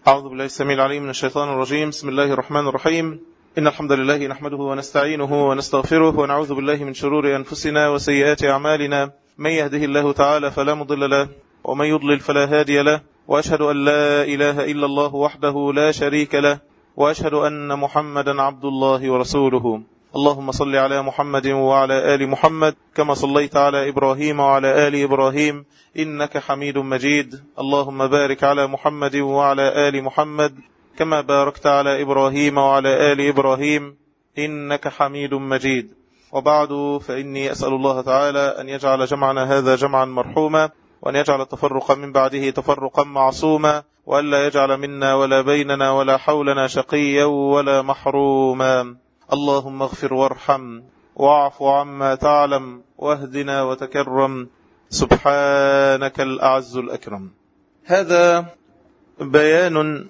أعوذ بالله السميع العليم من الشيطان الرجيم. بسم الله الرحمن الرحيم. إن الحمد لله نحمده ونستعينه ونستغفره ونعوذ بالله من شرور أنفسنا وسيئات أعمالنا. من يهده الله تعالى فلا مضل له ومن يضلل فلا هادي له، وأشهد أن لا إله إلا الله وحده لا شريك له، وأشهد أن محمدا عبد الله ورسوله. اللهم صل على محمد وعلى آل محمد كما صليت على إبراهيم وعلى آل إبراهيم إنك حميد مجيد. اللهم بارك على محمد وعلى آل محمد كما باركت على إبراهيم وعلى آل إبراهيم إنك حميد مجيد. وبعد، فإني أسأل الله تعالى أن يجعل جمعنا هذا جمعا مرحوما، وأن يجعل التفرق من بعده تفرقا معصوما، وألا يجعل منا ولا بيننا ولا حولنا شقيا ولا محروما. اللهم اغفر وارحم واعف عما تعلم واهدنا وتكرم، سبحانك الأعز الأكرم. هذا بيان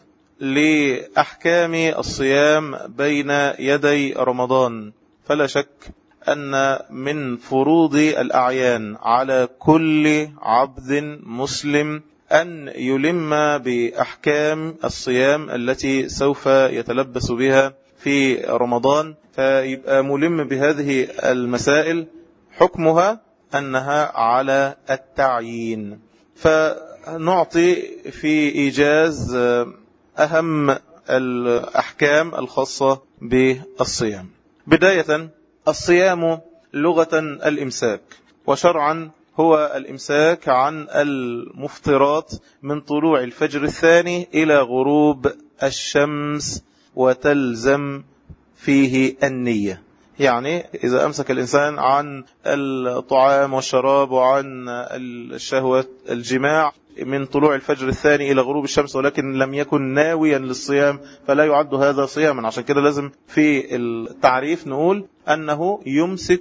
لأحكام الصيام بين يدي رمضان. فلا شك أن من فروض الأعيان على كل عبد مسلم أن يلم بأحكام الصيام التي سوف يتلبس بها في رمضان، فيبقى ملم بهذه المسائل. حكمها أنها على التعيين، فنعطي في إيجاز أهم الأحكام الخاصة بالصيام. بداية، الصيام لغة الإمساك، وشرعا هو الإمساك عن المفطرات من طلوع الفجر الثاني إلى غروب الشمس، وتلزم فيه النية. يعني إذا أمسك الإنسان عن الطعام والشراب وعن الشهوة الجماع من طلوع الفجر الثاني إلى غروب الشمس ولكن لم يكن ناويا للصيام، فلا يعد هذا صياما. عشان كده لازم في التعريف نقول أنه يمسك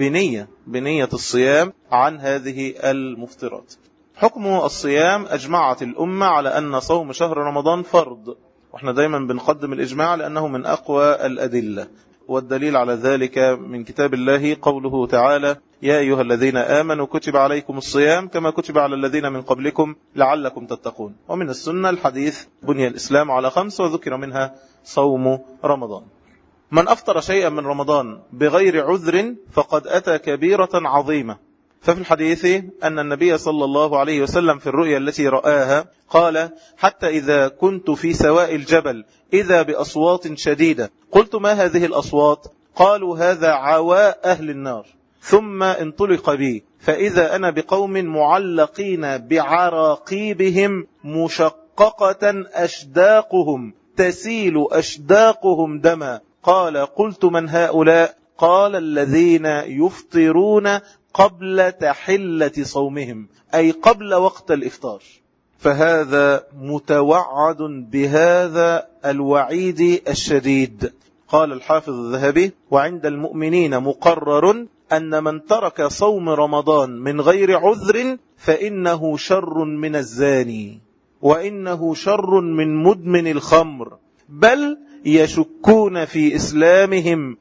بنية الصيام عن هذه المفطرات. حكم الصيام، أجمعت الأمة على أن صوم شهر رمضان فرض، واحنا دايما بنقدم الإجماع لأنه من أقوى الأدلة، والدليل على ذلك من كتاب الله قوله تعالى: يا أيها الذين آمنوا كتب عليكم الصيام كما كتب على الذين من قبلكم لعلكم تتقون. ومن السنة الحديث: بني الإسلام على 5، وذكر منها صوم رمضان. من أفطر شيئا من رمضان بغير عذر فقد أتى كبيرة عظيمة. ففي الحديث أن النبي صلى الله عليه وسلم في الرؤيا التي رآها قال: حتى إذا كنت في سواء الجبل إذا بأصوات شديدة، قلت: ما هذه الأصوات؟ قالوا: هذا عواء أهل النار. ثم انطلق بي فإذا أنا بقوم معلقين بعراقيبهم مشققة أشداقهم تسيل أشداقهم دما. قال: قلت: من هؤلاء؟ قال: الذين يفطرون قبل تحلة صومهم، أي قبل وقت الإفطار. فهذا متوعد بهذا الوعيد الشديد. قال الحافظ الذهبي: وعند المؤمنين مقرر أن من ترك صوم رمضان من غير عذر فإنه شر من الزاني، وإنه شر من مدمن الخمر، بل يشكون في إسلامهم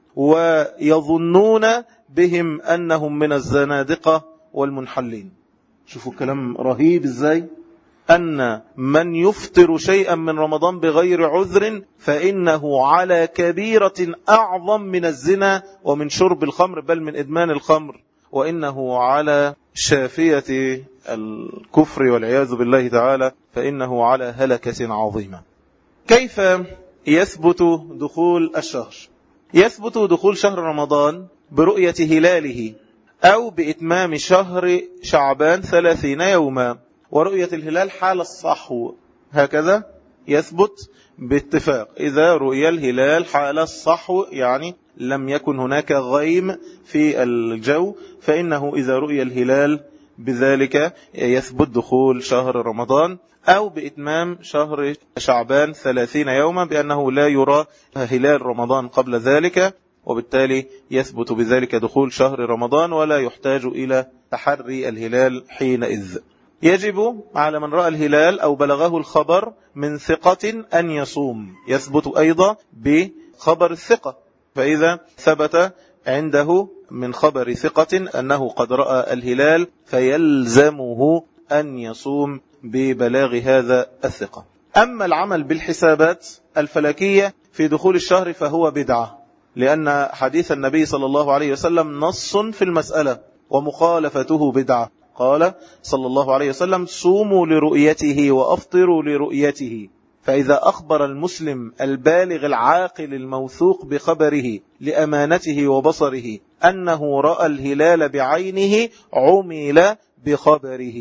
ويظنون بهم أنهم من الزنادقة والمنحلين. شوفوا الكلام رهيب إزاي، أن من يفطر شيئا من رمضان بغير عذر فإنه على كبيرة أعظم من الزنا ومن شرب الخمر، بل من إدمان الخمر، وإنه على شافية الكفر والعياذ بالله تعالى، فإنه على هلكة عظيمة. كيف يثبت دخول الشهر؟ يثبت دخول شهر رمضان برؤية هلاله أو بإتمام شهر شعبان 30 يوما، ورؤية الهلال حال الصحو. هكذا يثبت باتفاق. إذا رؤية الهلال حال الصحو يعني لم يكن هناك غيم في الجو، فإنه إذا رؤية الهلال بذلك يثبت دخول شهر رمضان، أو بإتمام شهر شعبان 30 يوما بأنه لا يرى هلال رمضان قبل ذلك، وبالتالي يثبت بذلك دخول شهر رمضان ولا يحتاج إلى تحري الهلال حينئذ. يجب على من رأى الهلال أو بلغه الخبر من ثقة أن يصوم. يثبت أيضا بخبر الثقة، فإذا ثبت عنده من خبر ثقة أنه قد رأى الهلال فيلزمه أن يصوم ببلاغ هذا الثقة. أما العمل بالحسابات الفلكية في دخول الشهر فهو بدعة، لأن حديث النبي صلى الله عليه وسلم نص في المسألة ومخالفته بدعة. قال صلى الله عليه وسلم: صوموا لرؤيته وأفطروا لرؤيته. فإذا أخبر المسلم البالغ العاقل الموثوق بخبره لأمانته وبصره أنه رأى الهلال بعينه عمل بخبره،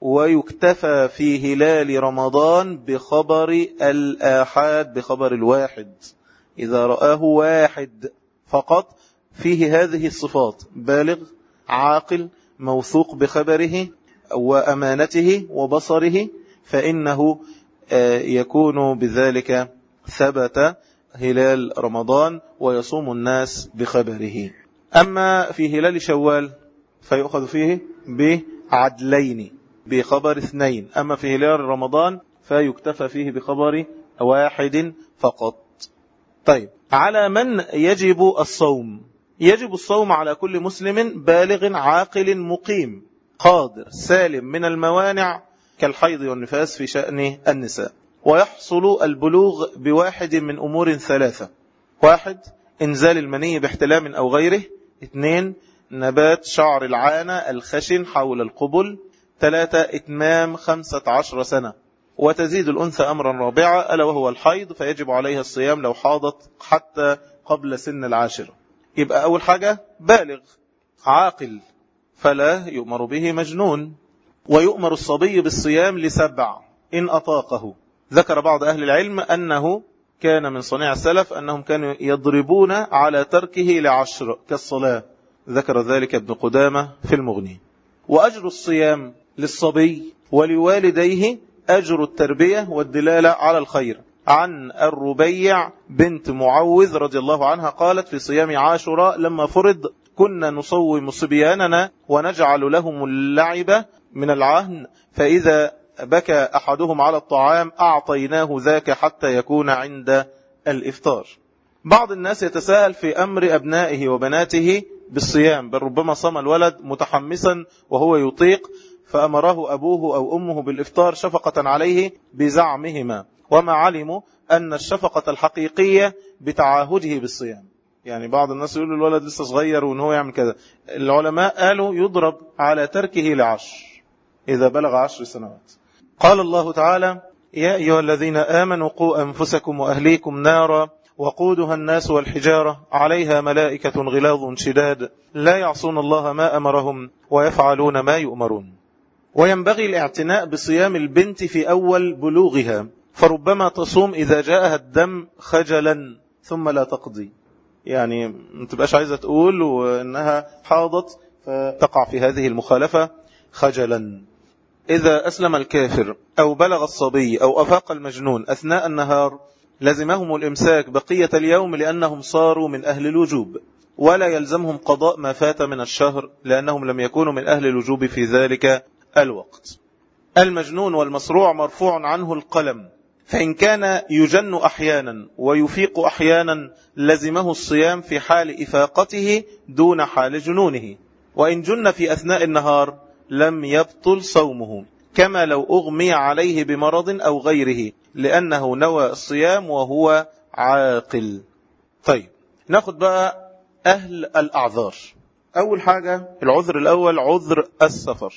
ويكتفى في هلال رمضان بخبر الآحاد، بخبر الواحد. إذا رآه واحد فقط فيه هذه الصفات: بالغ عاقل موثوق بخبره وأمانته وبصره، فإنه يكون بذلك ثبت هلال رمضان ويصوم الناس بخبره. أما في هلال شوال فيؤخذ فيه بعدلين، بخبر 2. أما في هلال رمضان فيكتفى فيه بخبر 1 فقط. طيب، على من يجب الصوم؟ يجب الصوم على كل مسلم بالغ عاقل مقيم قادر سالم من الموانع كالحيض والنفاس في شأن النساء. ويحصل البلوغ بواحد من أمور 3: 1 إنزال المني باحتلام أو غيره، 2 نبات شعر العانة الخشن حول القبل، 3 إتمام 15 سنة. وتزيد الأنثى أمرا رابعا ألا وهو الحيض، فيجب عليها الصيام لو حاضت حتى قبل سن 10. يبقى أول حاجة بالغ عاقل، فلا يؤمر به مجنون. ويؤمر الصبي بالصيام ل7 إن أطاقه. ذكر بعض أهل العلم أنه كان من صنيع السلف أنهم كانوا يضربون على تركه ل10 كالصلاة، ذكر ذلك ابن قدامة في المغني. وأجر الصيام للصبي ولوالديه أجر التربية والدلالة على الخير. عن الربيع بنت معوذ رضي الله عنها قالت: في صيام عاشوراء لما فرض كنا نصوم صبياننا ونجعل لهم اللعب من العهن، فإذا بكى أحدهم على الطعام أعطيناه ذاك حتى يكون عند الإفطار. بعض الناس يتساهل في أمر أبنائه وبناته بالصيام، بل ربما صام الولد متحمسا وهو يطيق فأمره أبوه أو أمه بالإفطار شفقة عليه بزعمهما، وما علموا أن الشفقة الحقيقية بتعاهده بالصيام. يعني بعض الناس يقول الولد لسه صغير وأنه هو يعمل كذا. العلماء قالوا يضرب على تركه ل10 إذا بلغ 10 سنوات. قال الله تعالى: يا أيها الذين آمنوا قوا أنفسكم وأهليكم نارا وقودها الناس والحجارة عليها ملائكة غلاظ شداد لا يعصون الله ما أمرهم ويفعلون ما يؤمرون. وينبغي الاعتناء بصيام البنت في أول بلوغها، فربما تصوم إذا جاءها الدم خجلا ثم لا تقضي، يعني ما تبقاش عايزة تقول وإنها حاضت فتقع في هذه المخالفة خجلا. إذا أسلم الكافر أو بلغ الصبي أو أفاق المجنون أثناء النهار لزمهم الإمساك بقية اليوم لأنهم صاروا من أهل الوجوب، ولا يلزمهم قضاء ما فات من الشهر لأنهم لم يكونوا من أهل الوجوب في ذلك الوقت. المجنون والمصروع مرفوع عنه القلم، فإن كان يجن أحيانا ويفيق أحيانا لزمه الصيام في حال إفاقته دون حال جنونه، وإن جن في أثناء النهار لم يبطل صومه، كما لو أغمي عليه بمرض أو غيره لأنه نوى الصيام وهو عاقل. طيب، ناخد بقى أهل الأعذار. أول حاجة العذر الأول عذر السفر.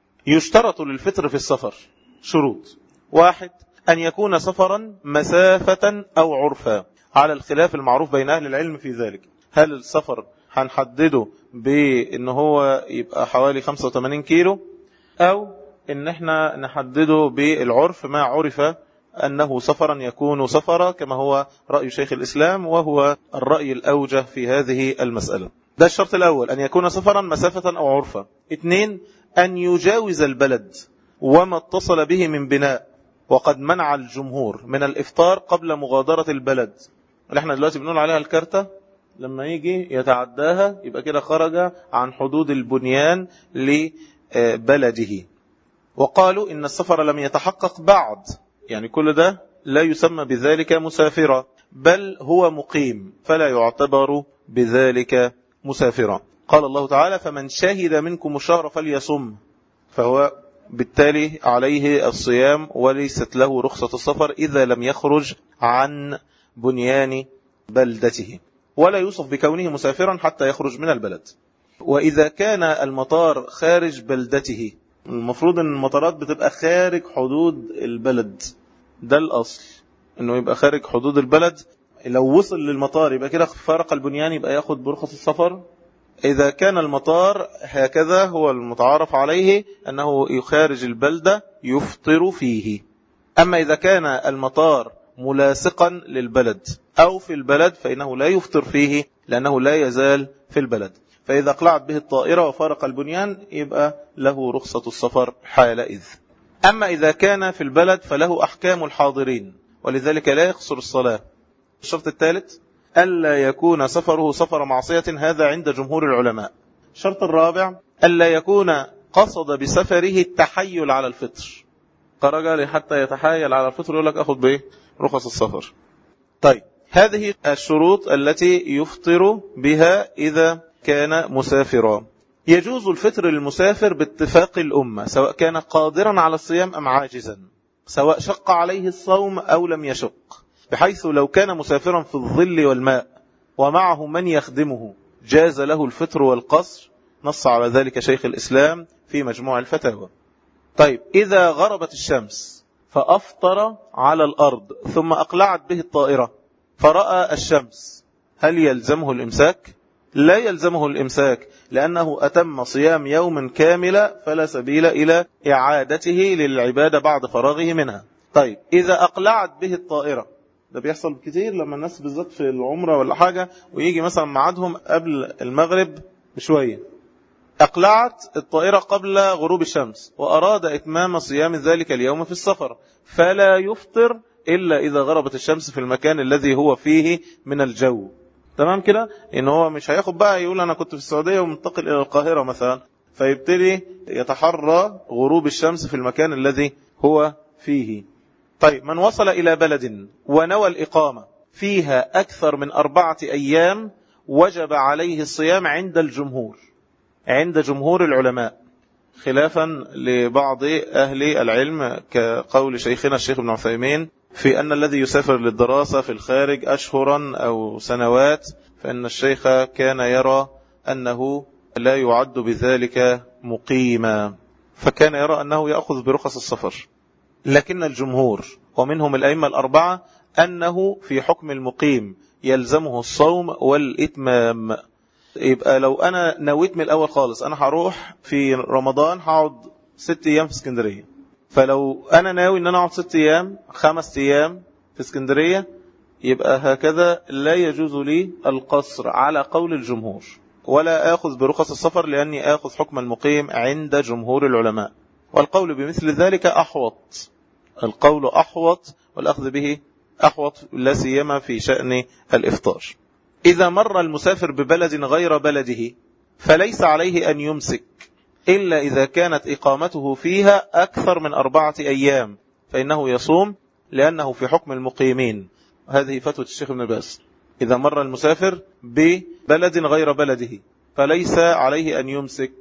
يشترط للفطر في السفر شروط: 1 أن يكون سفرا مسافة أو عرفا، على الخلاف المعروف بين أهل العلم في ذلك. هل السفر هنحدده بأنه هو يبقى حوالي 85 كيلو، أو إن احنا نحدده بالعرف ما عرف أنه سفرا يكون سفرا، كما هو رأي شيخ الإسلام وهو الرأي الأوجه في هذه المسألة. ده الشرط الأول، أن يكون سفرا مسافة أو عرفا. 2 أن يجاوز البلد وما اتصل به من بناء، وقد منع الجمهور من الإفطار قبل مغادرة البلد، اللي احنا دلوقتي بنقول عليها الكارتة، لما يجي يتعداها يبقى كده خرج عن حدود البنيان لبلده. وقالوا إن السفر لم يتحقق بعد، يعني كل ده لا يسمى بذلك مسافرا، بل هو مقيم فلا يعتبر بذلك مسافرا. قال الله تعالى: فمن شهد منكم الشهر فليصم، فهو بالتالي عليه الصيام وليست له رخصة السفر إذا لم يخرج عن بنيان بلدته، ولا يوصف بكونه مسافرا حتى يخرج من البلد. وإذا كان المطار خارج بلدته، المفروض أن المطارات بتبقى خارج حدود البلد، ده الأصل أنه يبقى خارج حدود البلد. لو وصل للمطار يبقى كده فارق البنيان، يبقى ياخد برخص السفر. إذا كان المطار هكذا هو المتعارف عليه أنه يخارج البلدة يفطر فيه. أما إذا كان المطار ملاصقا للبلد أو في البلد فإنه لا يفطر فيه لأنه لا يزال في البلد. فإذا اقلعت به الطائرة وفارق البنيان يبقى له رخصة السفر حالئذ. أما إذا كان في البلد فله أحكام الحاضرين، ولذلك لا يقصر الصلاة. الشرط الثالث ألا يكون سفره سفر معصية، هذا عند جمهور العلماء. الشرط الرابع ألا يكون قصد بسفره التحيل على الفطر، خرج حتى يتحايل على الفطر يقول لك أخذ به رخص السفر. طيب هذه الشروط التي يفطر بها إذا كان مسافرا. يجوز الفطر للمسافر باتفاق الأمة، سواء كان قادرا على الصيام أم عاجزا، سواء شق عليه الصوم أو لم يشق، بحيث لو كان مسافرا في الظل والماء ومعه من يخدمه جاز له الفطر والقصر، نص على ذلك شيخ الإسلام في مجموع الفتاوى. طيب إذا غربت الشمس فأفطر على الأرض ثم أقلعت به الطائرة فرأى الشمس، هل يلزمه الإمساك؟ لا يلزمه الإمساك، لأنه أتم صيام يوم كامل فلا سبيل إلى إعادته للعبادة بعد فراغه منها. طيب إذا أقلعت به الطائرة، ده بيحصل كتير لما الناس بالذات في العمرة ولا حاجة ويجي مثلا معادهم قبل المغرب بشوية، أقلعت الطائرة قبل غروب الشمس وأراد إتمام صيام ذلك اليوم في السفر، فلا يفطر إلا إذا غربت الشمس في المكان الذي هو فيه من الجو. تمام كده؟ إن هو مش هياخد بقى يقول أنا كنت في السعودية ومنتقل إلى القاهرة مثلا، فيبتدي يتحرى غروب الشمس في المكان الذي هو فيه. طيب من وصل إلى بلد ونوى الإقامة فيها أكثر من 4 أيام وجب عليه الصيام عند الجمهور، عند جمهور العلماء، خلافا لبعض أهل العلم كقول شيخنا الشيخ ابن عثيمين في أن الذي يسافر للدراسة في الخارج أشهرا أو سنوات، فإن الشيخ كان يرى أنه لا يعد بذلك مقيما، فكان يرى أنه يأخذ برخص السفر. لكن الجمهور ومنهم الأئمة 4 أنه في حكم المقيم يلزمه الصوم والإتمام. يبقى لو أنا نويت من الأول خالص أنا هروح في رمضان هقعد 6 أيام في اسكندرية، فلو أنا ناوي أن أنا أقعد 6 أيام 5 أيام في اسكندرية، يبقى هكذا لا يجوز لي القصر على قول الجمهور، ولا آخذ برخص السفر لأني آخذ حكم المقيم عند جمهور العلماء. والقول بمثل ذلك أحوط، القول أحوط والأخذ به أحوط، لا سيما في شأن الإفطار. إذا مر المسافر ببلد غير بلده فليس عليه أن يمسك إلا إذا كانت إقامته فيها أكثر من 4 أيام، فإنه يصوم لأنه في حكم المقيمين. هذه فتوى الشيخ ابن باز. إذا مر المسافر ببلد غير بلده فليس عليه أن يمسك،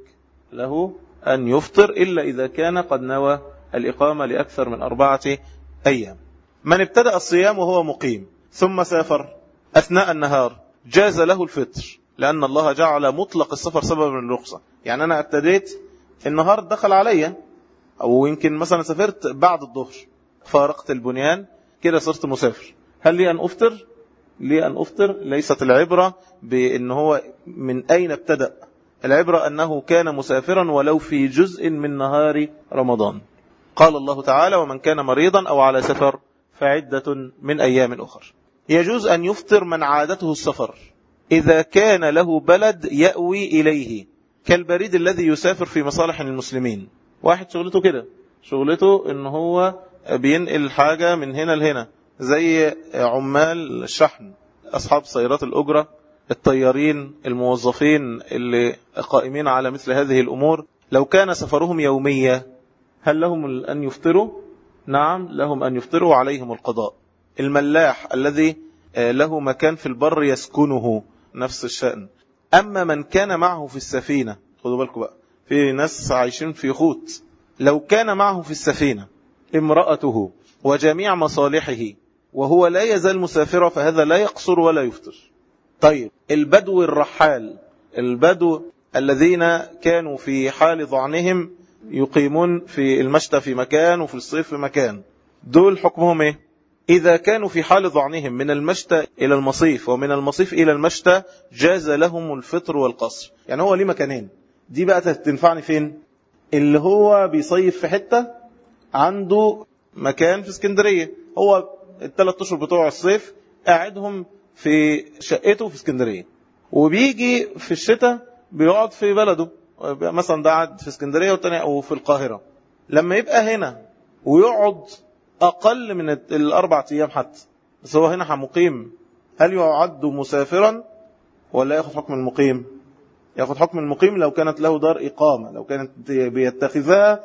له أن يفطر إلا إذا كان قد نوى الإقامة لأكثر من 4 أيام. من ابتدأ الصيام وهو مقيم ثم سافر أثناء النهار جاز له الفطر، لأن الله جعل مطلق السفر سببا من الرخصة. يعني أنا ابتديت النهار دخل عليا، أو يمكن مثلا سافرت بعد الظهر فارقت البنيان كده صرت مسافر، هل لي أن أفطر؟ لي أن أفطر. ليست العبرة بأن هو من أين ابتدأ، العبرة أنه كان مسافرا ولو في جزء من نهار رمضان. قال الله تعالى ومن كان مريضا أو على سفر فعدة من أيام أخر. يجوز أن يفطر من عادته السفر إذا كان له بلد يأوي إليه، كالبريد الذي يسافر في مصالح المسلمين. واحد شغلته كده، شغلته إن هو بينقل حاجة من هنا لهنا، زي عمال الشحن، أصحاب سيارات الأجرة، الطيارين، الموظفين اللي قائمين على مثل هذه الأمور. لو كان سفرهم يومية هل لهم أن يفطروا؟ نعم لهم أن يفطروا وعليهم القضاء. الملاح الذي له مكان في البر يسكنه نفس الشأن. أما من كان معه في السفينة، خذوا بالكم بقى، في ناس عايشين في خوت لو كان معه في السفينة امرأته وجميع مصالحه وهو لا يزال مسافرا فهذا لا يقصر ولا يفطر. طيب البدو الرحال، البدو الذين كانوا في حال ظعنهم يقيمون في المشتى في مكان وفي الصيف في مكان، دول حكمهم ايه؟ إذا كانوا في حال ظعنهم من المشتى إلى المصيف ومن المصيف إلى المشتى جاز لهم الفطر والقصر. يعني هو ليه مكانين، دي بقى تنفعني فين؟ اللي هو بيصيف في حتة عنده مكان في اسكندرية، هو ال3 أشهر بتوع الصيف قاعدهم في شقته في اسكندرية، وبيجي في الشتاء بيقعد في بلده، مثلا ده قاعد في اسكندرية والتاني أو في القاهرة. لما يبقى هنا ويقعد أقل من 4 أيام حتى، بس هو هنا مقيم، هل يعد مسافرا ولا يأخذ حكم المقيم؟ يأخذ حكم المقيم لو كانت له دار إقامة، لو كانت بيتخذها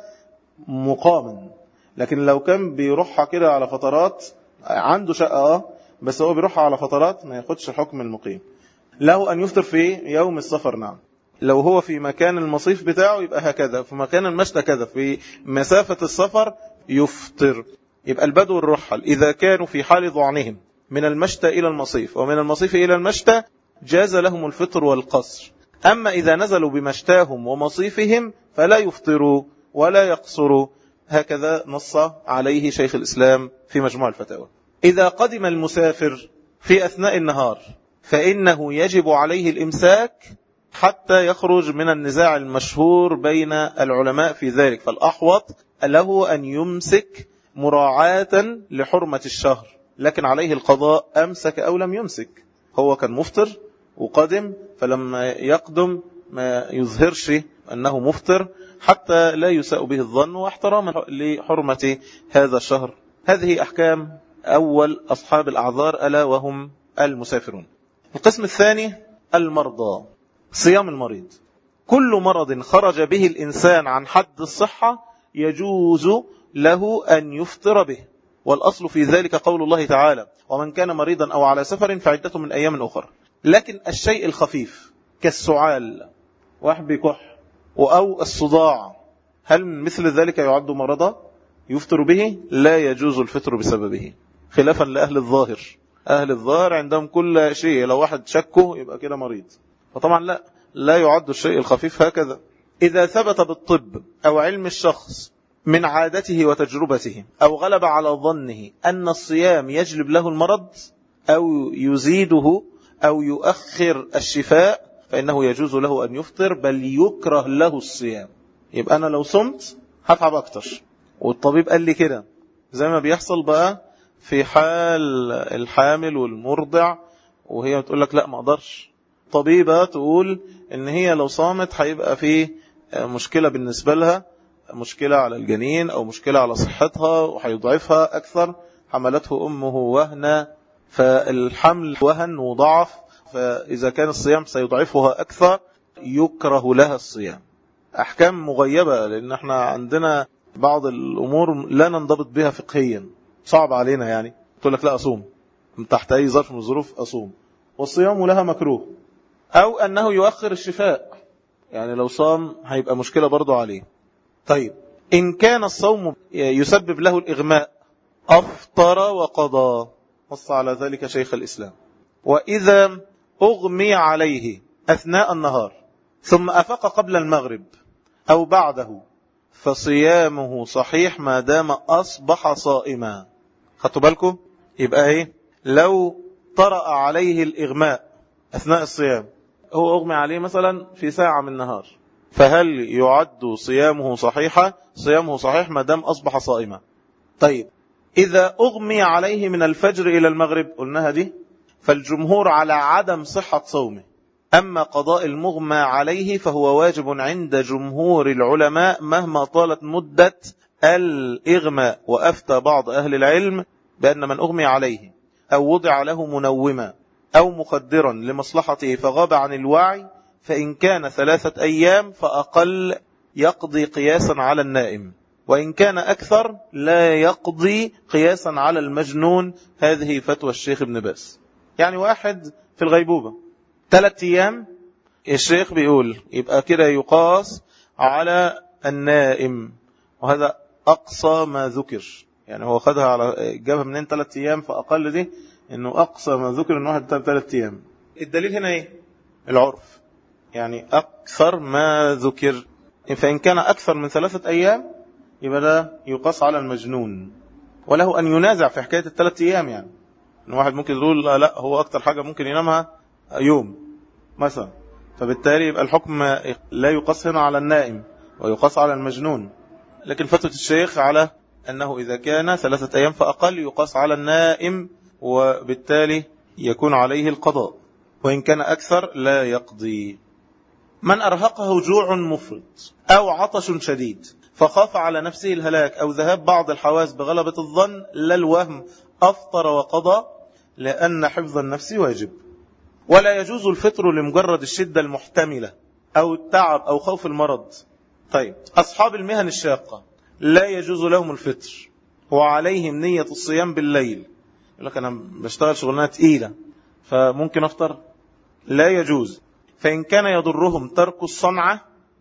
مقاما. لكن لو كان بيروحها كده على فترات، عنده شقة بس هو بيروحها على فترات، ما ياخدش حكم المقيم. له أن يفطر في يوم السفر، نعم. لو هو في مكان المصيف بتاعه يبقى هكذا، في مكان المشتى كذا، في مسافة السفر يفطر. يبقى البدو الرحل إذا كانوا في حال ظعنهم من المشتى إلى المصيف ومن المصيف إلى المشتى جاز لهم الفطر والقصر. أما إذا نزلوا بمشتاهم ومصيفهم فلا يفطروا ولا يقصروا، هكذا نص عليه شيخ الإسلام في مجموع الفتاوى. إذا قدم المسافر في أثناء النهار فإنه يجب عليه الإمساك حتى يخرج من النزاع المشهور بين العلماء في ذلك، فالأحوط له أن يمسك مراعاة لحرمة الشهر، لكن عليه القضاء أمسك أو لم يمسك. هو كان مفطر وقدم، فلما يقدم ما يظهرش أنه مفطر حتى لا يساء به الظن، واحتراما لحرمة هذا الشهر. هذه أحكام أول أصحاب الأعذار ألا وهم المسافرون. القسم الثاني المرضى، صيام المريض. كل مرض خرج به الإنسان عن حد الصحة يجوز له أن يفطر به، والأصل في ذلك قول الله تعالى ومن كان مريضا أو على سفر فعدة من أيام أخرى. لكن الشيء الخفيف كالسعال، واحد بيكح، أو الصداع، هل مثل ذلك يعد مرضا يفطر به؟ لا يجوز الفطر بسببه، خلافا لأهل الظاهر. أهل الظاهر عندهم كل شيء لو واحد شكه يبقى كده مريض، فطبعا لا يعد الشيء الخفيف هكذا. إذا ثبت بالطب أو علم الشخص من عادته وتجربته أو غلب على ظنه أن الصيام يجلب له المرض أو يزيده أو يؤخر الشفاء فإنه يجوز له أن يفطر، بل يكره له الصيام. يبقى أنا لو صمت هتعب أكتر، والطبيب قال لي كده، زي ما بيحصل بقى في حال الحامل والمرضع وهي بتقول لك لا ما أقدرش. طبيبة تقول إن هي لو صامت هيبقى فيه مشكلة بالنسبة لها، مشكلة على الجنين أو مشكلة على صحتها وهيضعفها أكثر. حملته أمه وهنا، فالحمل وهن وضعف، فإذا كان الصيام سيضعفها أكثر يكره لها الصيام. أحكام مغيبة، لأن احنا عندنا بعض الأمور لا ننضبط بها فقهيا، صعب علينا. يعني تقول لك لا أصوم تحت أي ظرف من الظروف أصوم، والصيام لها مكروه. أو أنه يؤخر الشفاء، يعني لو صام هيبقى مشكلة برضو عليه. طيب إن كان الصوم يسبب له الإغماء أفطر وقضى، نص على ذلك شيخ الإسلام. وإذا أغمي عليه أثناء النهار ثم أفق قبل المغرب أو بعده فصيامه صحيح ما دام أصبح صائما. خدتوا بالكم؟ يبقى إيه؟ لو طرأ عليه الإغماء أثناء الصيام، هو أغمي عليه مثلا في ساعة من النهار، فهل يعد صيامه صحيحا؟ صيامه صحيح ما دام أصبح صائما. طيب إذا أغمي عليه من الفجر إلى المغرب، قلناها دي، فالجمهور على عدم صحة صومه. أما قضاء المغمى عليه فهو واجب عند جمهور العلماء مهما طالت مدة الإغماء. وأفتى بعض أهل العلم بأن من أغمي عليه أو وضع له منوما أو مخدرا لمصلحته فغاب عن الوعي، فإن كان 3 أيام فأقل يقضي قياسا على النائم، وإن كان أكثر لا يقضي قياسا على المجنون. هذه فتوى الشيخ ابن باز. يعني واحد في الغيبوبة 3 أيام، الشيخ بيقول يبقى كده يقاس على النائم. وهذا أقصى ما ذكر، يعني هو خدها على جابها منين 3 أيام، فأقل دي إنه أقصى ما ذكر إنه واحد 3 أيام. الدليل هنا إيه؟ العرف، يعني أكثر ما ذكر. فإن كان أكثر من 3 أيام يبقى ده يقاس على المجنون، وله أن ينازع في حكاية 3 أيام. يعني إن واحد ممكن يقول لا هو أكتر حاجة ممكن ينامها يوم مثلا، فبالتالي يبقى الحكم لا يقاس هنا على النائم ويقاس على المجنون. لكن فتوى الشيخ على أنه إذا كان 3 أيام فأقل يقاس على النائم، وبالتالي يكون عليه القضاء، وإن كان أكثر لا يقضي. من أرهقه جوع مفرط أو عطش شديد فخاف على نفسه الهلاك أو ذهاب بعض الحواس بغلبة الظن لا الوهم أفطر وقضى، لأن حفظ النفس واجب. ولا يجوز الفطر لمجرد الشدة المحتملة أو التعب أو خوف المرض. طيب، أصحاب المهن الشاقة لا يجوز لهم الفطر وعليهم نية الصيام بالليل. يقول لك أنا بشتغل شغلانة تقيلة فممكن أفطر، لا يجوز. فإن كان يضرهم ترك الصنعة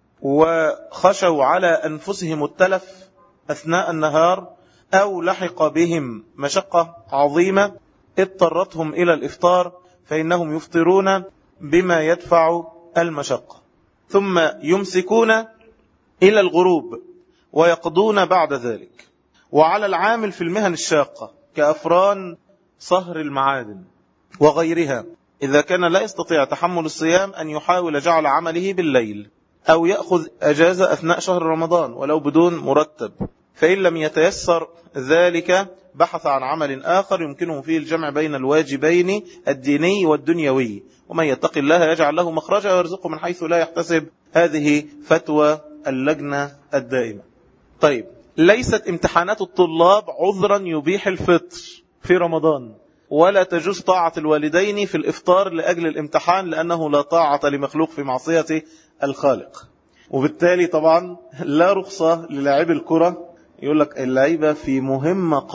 وخشوا على أنفسهم التلف أثناء النهار أو لحق بهم مشقة عظيمة اضطرتهم إلى الإفطار، فإنهم يفطرون بما يدفع المشقة، ثم يمسكون إلى الغروب ويقضون بعد ذلك. وعلى العامل في المهن الشاقة كأفران صهر المعادن وغيرها إذا كان لا يستطيع تحمل الصيام أن يحاول جعل عمله بالليل أو يأخذ أجازة أثناء شهر رمضان ولو بدون مرتب، فإن لم يتيسر ذلك بحث عن عمل آخر يمكنه فيه الجمع بين الواجبين الديني والدنيوي، ومن يتق الله يجعل له مخرجا ويرزقه من حيث لا يحتسب. هذه فتوى اللجنة الدائمة. طيب، ليست امتحانات الطلاب عذرا يبيح الفطر في رمضان، ولا تجوز طاعة الوالدين في الإفطار لأجل الامتحان، لأنه لا طاعة لمخلوق في معصية الخالق. وبالتالي طبعا لا رخصة للاعب الكرة، يقول لك اللعيبة في مهمة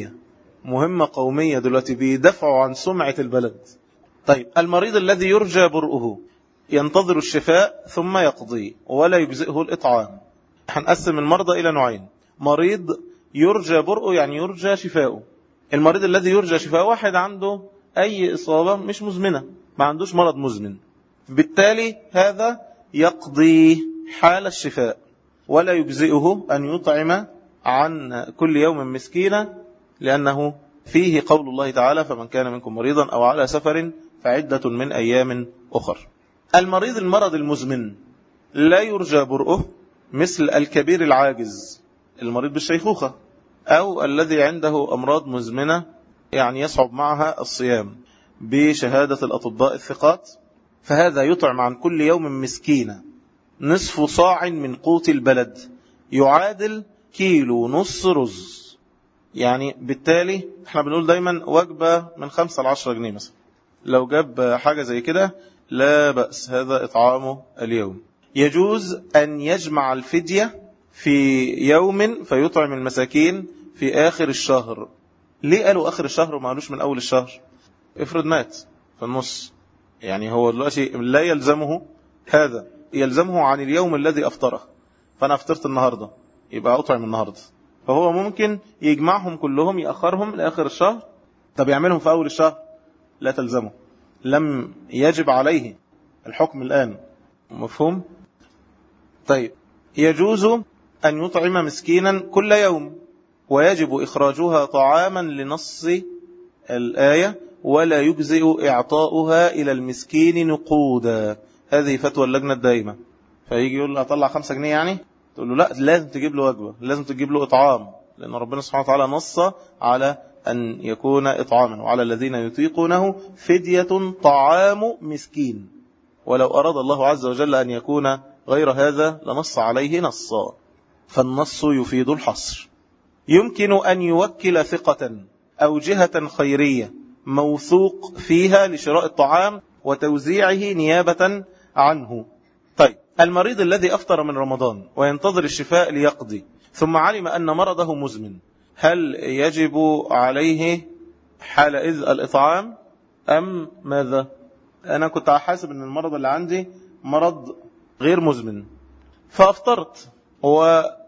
قومية دلوقتي بيدفعوا عن سمعة البلد. طيب، المريض الذي يرجى برؤه ينتظر الشفاء ثم يقضي ولا يجزئه الإطعام. هنقسم المرضى إلى نوعين: مريض يرجى برؤه يعني يرجى شفاؤه. المريض الذي يرجى شفاؤه واحد عنده أي إصابة مش مزمنة، ما عندوش مرض مزمن، بالتالي هذا يقضي حال الشفاء ولا يجزئه أن يطعم عن كل يوم مسكينا، لأنه فيه قول الله تعالى: فمن كان منكم مريضا أو على سفر فعدة من أيام أخر. المريض المرض المزمن لا يرجى برؤه، مثل الكبير العاجز، المريض بالشيخوخة، أو الذي عنده أمراض مزمنة يعني يصعب معها الصيام بشهادة الأطباء الثقات، فهذا يطعم عن كل يوم مسكينا نصف صاع من قوت البلد يعادل 1.5 كيلو رز. يعني بالتالي احنا بنقول دايما وجبة من 5 ل 10 جنيه مثلا، لو جاب حاجة زي كده لا بأس، هذا إطعامه اليوم. يجوز أن يجمع الفدية في يوم فيطعم المساكين في آخر الشهر. ليه قالوا آخر الشهر وما قالوش من أول الشهر؟ افرض مات في النص، يعني هو دلوقتي لا يلزمه هذا، يلزمه عن اليوم الذي أفطره. فأنا أفطرت النهاردة يبقى أطعم النهاردة، فهو ممكن يجمعهم كلهم يأخرهم لآخر الشهر. طب يعملهم في أول الشهر؟ لا تلزمه، لم يجب عليه الحكم الآن. مفهوم؟ طيب، يجوز أن يطعم مسكينا كل يوم، ويجب إخراجها طعاما لنص الآية: ولا يجزئ إعطاؤها إلى المسكين نقودا. هذه فتوى اللجنة الدائمة. فيجي يقول له أطلع 5 جنيه، يعني تقول له لا، لازم تجيب له وجبة، لازم تجيب له إطعام، لأن ربنا سبحانه وتعالى نص على أن يكون إطعاما: وعلى الذين يطيقونه فدية طعام مسكين. ولو أراد الله عز وجل أن يكون غير هذا لنص عليه نصا، فالنص يفيد الحصر. يمكن أن يوكل ثقة أو جهة خيرية موثوق فيها لشراء الطعام وتوزيعه نيابة عنه. طيب، المريض الذي أفطر من رمضان وينتظر الشفاء ليقضي ثم علم أن مرضه مزمن، هل يجب عليه حالئذ الإطعام أم ماذا؟ أنا كنت حاسب أن المرض اللي عندي مرض غير مزمن فأفطرت،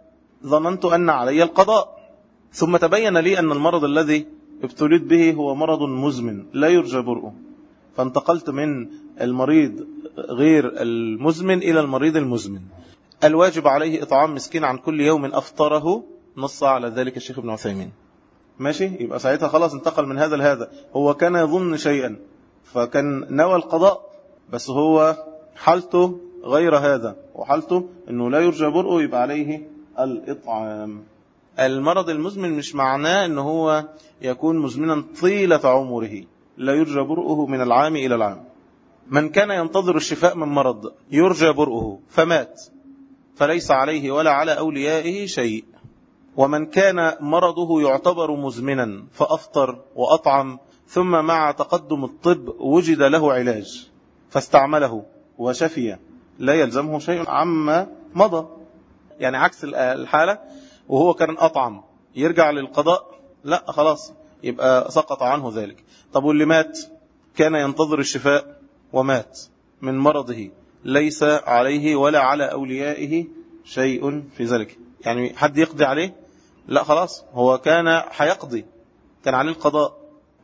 ظننت أن علي القضاء، ثم تبين لي أن المرض الذي ابتليت به هو مرض مزمن لا يرجى برؤه، فانتقلت من المريض غير المزمن إلى المريض المزمن. الواجب عليه إطعام مسكين عن كل يوم أفطره، نص على ذلك الشيخ ابن عثيمين. ماشي، يبقى ساعتها خلاص انتقل من هذا لهذا. هو كان يظن شيئا فكان نوى القضاء، بس هو حالته غير هذا، وحالته أنه لا يرجى برؤه، يبقى عليه الإطعام. المرض المزمن مش معناه أنه هو يكون مزمنا طيلة عمره، لا يرجى برؤه من العام إلى العام. من كان ينتظر الشفاء من مرض يرجى برؤه فمات فليس عليه ولا على أوليائه شيء. ومن كان مرضه يعتبر مزمنا فأفطر وأطعم، ثم مع تقدم الطب وجد له علاج فاستعمله وشفي، لا يلزمه شيء عما مضى. يعني عكس الحالة، وهو كان أطعم يرجع للقضاء؟ لا، خلاص يبقى سقط عنه ذلك. طب واللي مات كان ينتظر الشفاء ومات من مرضه، ليس عليه ولا على أوليائه شيء في ذلك. يعني حد يقضي عليه؟ لا، خلاص هو كان حيقضي، كان عليه القضاء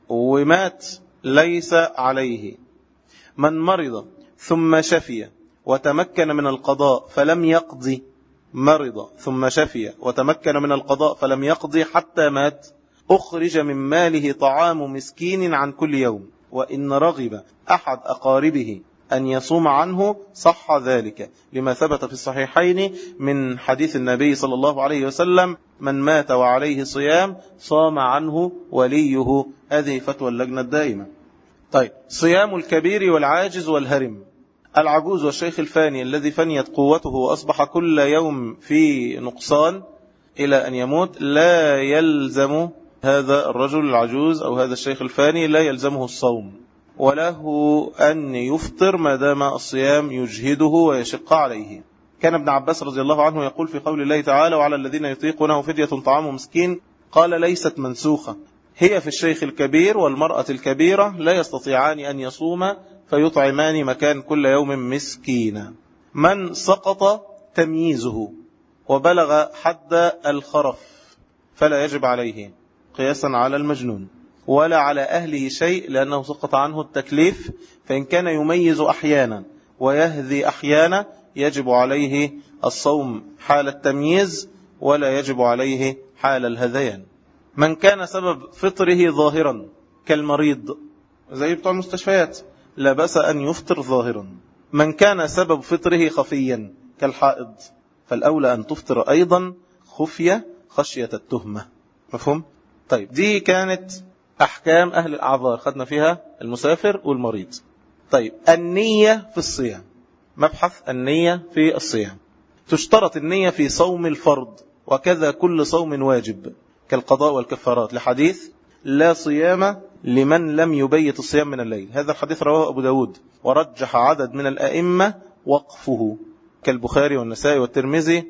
ومات، ليس عليه. من مرض ثم شفي وتمكن من القضاء فلم يقضي، مرض ثم شفي وتمكن من القضاء فلم يقضي حتى مات، أخرج من ماله طعام مسكين عن كل يوم، وإن رغب أحد أقاربه أن يصوم عنه صح ذلك، لما ثبت في الصحيحين من حديث النبي صلى الله عليه وسلم: من مات وعليه صيام صام عنه وليه. هذه فتوى اللجنة الدائمة. طيب، صيام الكبير والعاجز والهرم. العجوز والشيخ الفاني الذي فنيت قوته وأصبح كل يوم في نقصان إلى أن يموت، لا يلزم هذا الرجل العجوز أو هذا الشيخ الفاني لا يلزمه الصوم، وله أن يفطر ما دام الصيام يجهده ويشق عليه. كان ابن عباس رضي الله عنه يقول في قول الله تعالى: وعلى الذين يطيقونه فدية طعام مسكين، قال: ليست منسوخة، هي في الشيخ الكبير والمرأة الكبيرة لا يستطيعان أن يصوما فيطعمان مكان كل يوم مسكينا. من سقط تمييزه وبلغ حد الخرف فلا يجب عليه قياسا على المجنون، ولا على أهله شيء لأنه سقط عنه التكليف، فإن كان يميز أحيانا ويهذي أحيانا يجب عليه الصوم حال التمييز، ولا يجب عليه حال الهذيان. من كان سبب فطره ظاهرا كالمريض زي بتوع المستشفيات لا بأس أن يفطر ظاهرا. من كان سبب فطره خفيا كالحائض فالأولى أن تفطر أيضا خفية خشية التهمة. مفهوم؟ طيب، دي كانت أحكام أهل الأعذار، خدنا فيها المسافر والمريض. طيب، النية في الصيام. مبحث النية في الصيام. تشترط النية في صوم الفرض، وكذا كل صوم واجب كالقضاء والكفارات، لحديث: لا صيام لمن لم يبيت الصيام من الليل. هذا الحديث رواه أبو داود، ورجح عدد من الأئمة وقفه كالبخاري والنسائي والترمذي.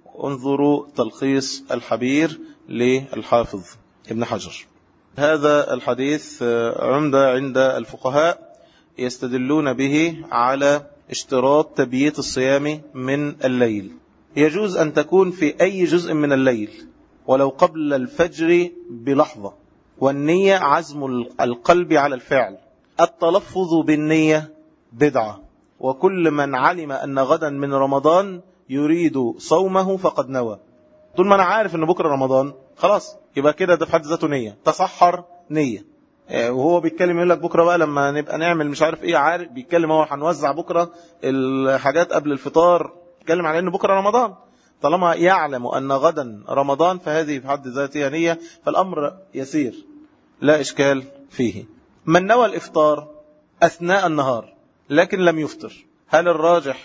انظروا تلخيص الحبير للحافظ ابن حجر. هذا الحديث عمدة عند الفقهاء، يستدلون به على اشتراط تبييت الصيام من الليل. يجوز أن تكون في أي جزء من الليل ولو قبل الفجر بلحظة، والنية عزم القلب على الفعل. التلفظ بالنية بدعة، وكل من علم أن غدا من رمضان يريد صومه فقد نوى. طول ما أنا عارف أن بكرة رمضان خلاص، يبقى كده ده في حد ذاته نية. تصحر نية، وهو بيتكلم يقول لك بكرة بقى لما نبقى نعمل مش عارف ايه، عارف بيتكلم هو هنوزع بكرة الحاجات قبل الفطار، بيتكلم على أن بكرة رمضان. طالما يعلم أن غدا رمضان فهذه في حد ذاتها نية، فالأمر يسير لا إشكال فيه. من نوى الإفطار أثناء النهار لكن لم يفطر، هل الراجح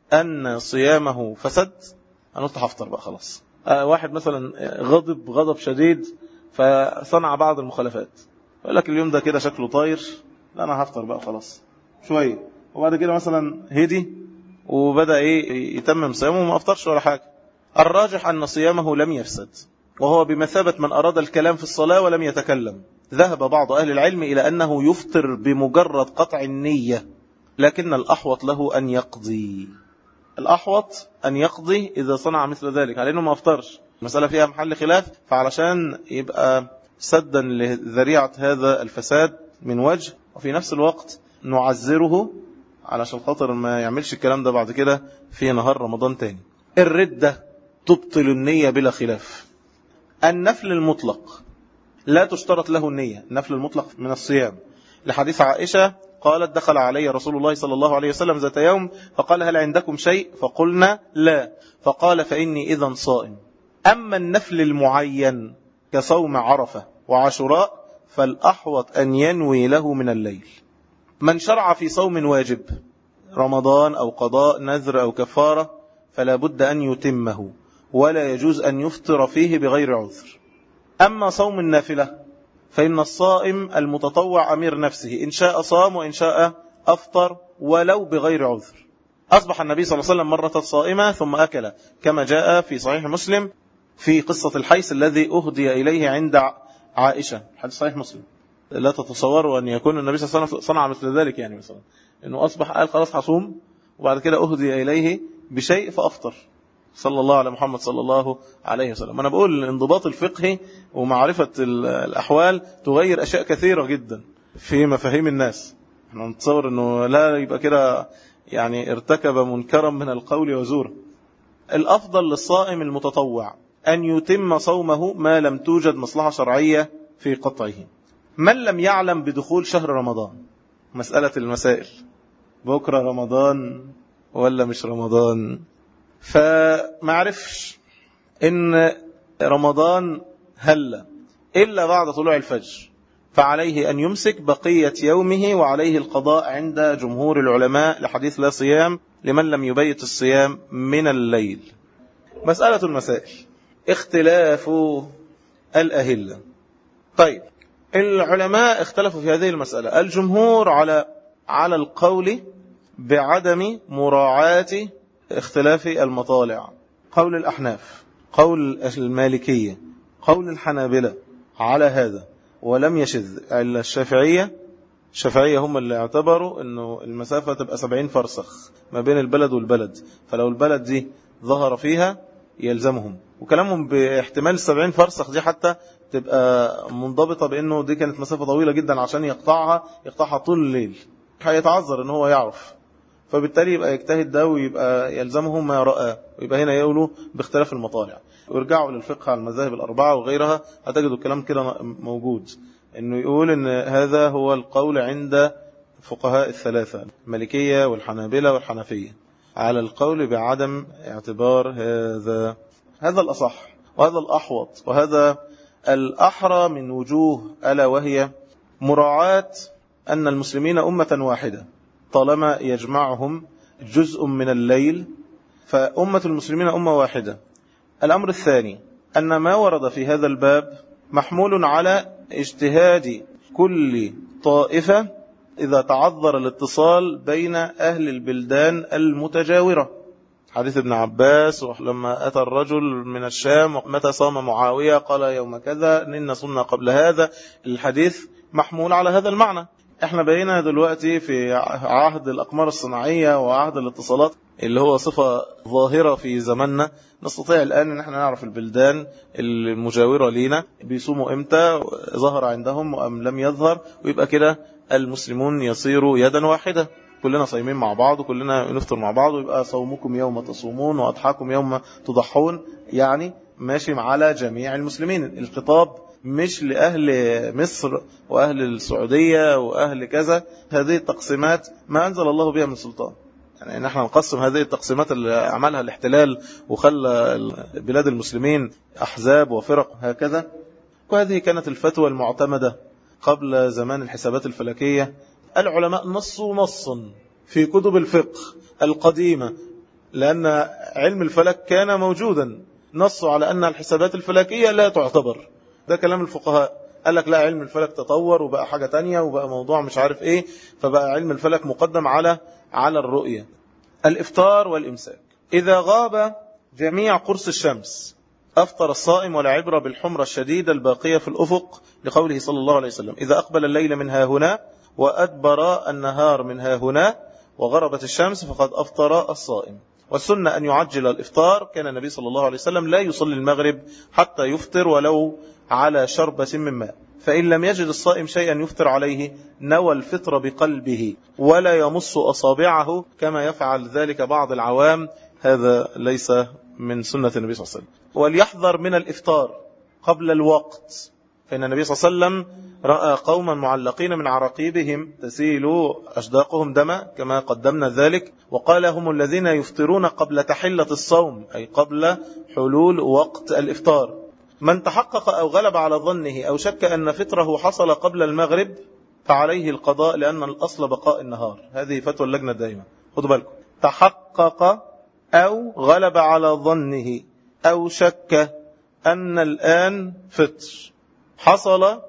أن صيامه فسد؟ أنا قلت هفطر بقى خلاص. واحد مثلا غضب شديد فصنع بعض المخالفات، يقول لك اليوم ده كده شكله طاير، لا أنا هفطر بقى خلاص شوية، وبعد كده مثلا هدي وبدأ يتمم صيامه وما أفطرش ولا حاجة. الراجح أن صيامه لم يفسد، وهو بمثابة من أراد الكلام في الصلاة ولم يتكلم. ذهب بعض أهل العلم إلى أنه يفطر بمجرد قطع النية، لكن الأحوط له أن يقضي. الأحوط أن يقضي إذا صنع مثل ذلك، على أنه ما أفطرش المسألة فيها محل خلاف، فعلشان يبقى سدا لذريعة هذا الفساد من وجه، وفي نفس الوقت نعذره علشان خاطر ما يعملش الكلام ده بعد كده في نهار رمضان تاني. الردة تبطل النية بلا خلاف. النفل المطلق لا تشترط له النية، النفل المطلق من الصيام، لحديث عائشة قالت دخل علي رسول الله صلى الله عليه وسلم ذات يوم فقال هل عندكم شيء؟ فقلنا لا، فقال فإني إذن صائم. أما النفل المعين كصوم عرفة وعاشوراء فالأحوط أن ينوي له من الليل. من شرع في صوم واجب رمضان أو قضاء نذر أو كفارة فلا بد أن يتمه، ولا يجوز أن يفطر فيه بغير عذر. أما صوم النافلة فإن الصائم المتطوع أمير نفسه، إن شاء صام وإن شاء أفطر ولو بغير عذر. أصبح النبي صلى الله عليه وسلم مرة صائمة ثم أكل، كما جاء في صحيح مسلم في قصة الحيس الذي أهدي إليه عند عائشة، حديث صحيح مسلم. لا تتصوروا أن يكون النبي صلى الله عليه وسلم صنع مثل ذلك، يعني مثلا أنه أصبح قال خلاص حصوم وبعد كده أهدي إليه بشيء فأفطر، صلى الله على محمد صلى الله عليه وسلم. أنا بقول الانضباط الفقهي ومعرفة الأحوال تغير أشياء كثيرة جدا في مفاهيم الناس. احنا نتصور أنه لا يبقى كده يعني ارتكب منكرا من القول وزورا. الأفضل للصائم المتطوع أن يتم صومه ما لم توجد مصلحة شرعية في قطعه. من لم يعلم بدخول شهر رمضان، مسألة المسائل، بكرة رمضان ولا مش رمضان، فمعرفش إن رمضان هل إلا بعد طلوع الفجر، فعليه أن يمسك بقية يومه وعليه القضاء عند جمهور العلماء لحديث لا صيام لمن لم يبيت الصيام من الليل. مسألة المسائل، اختلاف الأهلة. طيب العلماء اختلفوا في هذه المسألة. الجمهور على القول بعدم مراعاة اختلاف المطالع، قول الأحناف، قول المالكية، قول الحنابلة على هذا، ولم يشذ إلا الشافعية هم اللي اعتبروا أنه المسافة تبقى 70 فرسخ ما بين البلد والبلد، فلو البلد دي ظهر فيها يلزمهم. وكلامهم باحتمال 70 فرسخ دي حتى تبقى منضبطة بأنه دي كانت مسافة طويلة جدا عشان يقطعها طول الليل، هيتعذر أنه هو يعرف، فبالتالي يبقى يجتهد ده ويبقى يلزمهم ما رأى، ويبقى هنا يقولوا باختلاف المطالع. ويرجعوا للفقه على المذاهب الأربعة وغيرها هتجدوا الكلام كده موجود، أنه يقول أن هذا هو القول عند فقهاء الثلاثة المالكية والحنابلة والحنفية على القول بعدم اعتبار هذا الأصح وهذا الأحوط وهذا الأحرى من وجوه، ألا وهي مراعاة أن المسلمين أمة واحدة طالما يجمعهم جزء من الليل، فأمة المسلمين أمة واحدة. الأمر الثاني أن ما ورد في هذا الباب محمول على اجتهاد كل طائفة إذا تعذر الاتصال بين أهل البلدان المتجاورة. حديث ابن عباس لما أتى الرجل من الشام متى صام معاوية قال يوم كذا إن صمنا قبل هذا، الحديث محمول على هذا المعنى. احنا بقينا دلوقتي في عهد الأقمار الصناعية وعهد الاتصالات اللي هو صفة ظاهرة في زماننا، نستطيع الآن ان احنا نعرف البلدان المجاورة لينا بيصوموا امتى، ظهر عندهم أم لم يظهر، ويبقى كده المسلمون يصيروا يدا واحدة، كلنا صايمين مع بعض وكلنا نفطر مع بعض، ويبقى صومكم يوم تصومون وأضحاكم يوم تضحون، يعني ماشي على جميع المسلمين. الخطاب مش لأهل مصر وأهل السعودية وأهل كذا، هذه التقسيمات ما أنزل الله بها من سلطان، يعني نحن نقسم هذه التقسيمات اللي عملها الاحتلال وخلى بلاد المسلمين أحزاب وفرق هكذا. وهذه كانت الفتوى المعتمدة قبل زمان الحسابات الفلكية. العلماء نصوا نصا في كتب الفقه القديمة، لأن علم الفلك كان موجودا، نصوا على أن الحسابات الفلكية لا تعتبر. ده كلام الفقهاء، قال لك لا، علم الفلك تطور وبقى حاجة تانية وبقى موضوع مش عارف ايه، فبقى علم الفلك مقدم على الرؤية. الإفطار والإمساك، إذا غاب جميع قرص الشمس أفطر الصائم، ولا عبرة بالحمرة الشديدة الباقية في الأفق، لقوله صلى الله عليه وسلم إذا أقبل الليل من ها هنا وأدبر النهار من ها هنا وغربت الشمس فقد أفطر الصائم. والسنة أن يعجل الإفطار. كان النبي صلى الله عليه وسلم لا يصلي المغرب حتى يفطر ولو على شربة من ماء، فإن لم يجد الصائم شيئا يفطر عليه نوى الفطر بقلبه ولا يمص أصابعه كما يفعل ذلك بعض العوام، هذا ليس من سنة النبي صلى الله عليه وسلم. وليحذر من الإفطار قبل الوقت، فإن النبي صلى الله عليه وسلم رأى قوما معلقين من عراقيبهم تسيل أشداقهم دما كما قدمنا ذلك، وقال هم الذين يفطرون قبل تحلة الصوم، أي قبل حلول وقت الإفطار. من تحقق أو غلب على ظنه أو شك أن فطره حصل قبل المغرب فعليه القضاء، لأن الأصل بقاء النهار. هذه فتوى اللجنة الدائمة، خدوا بالكم. تحقق أو غلب على ظنه أو شك أن الآن فطر حصل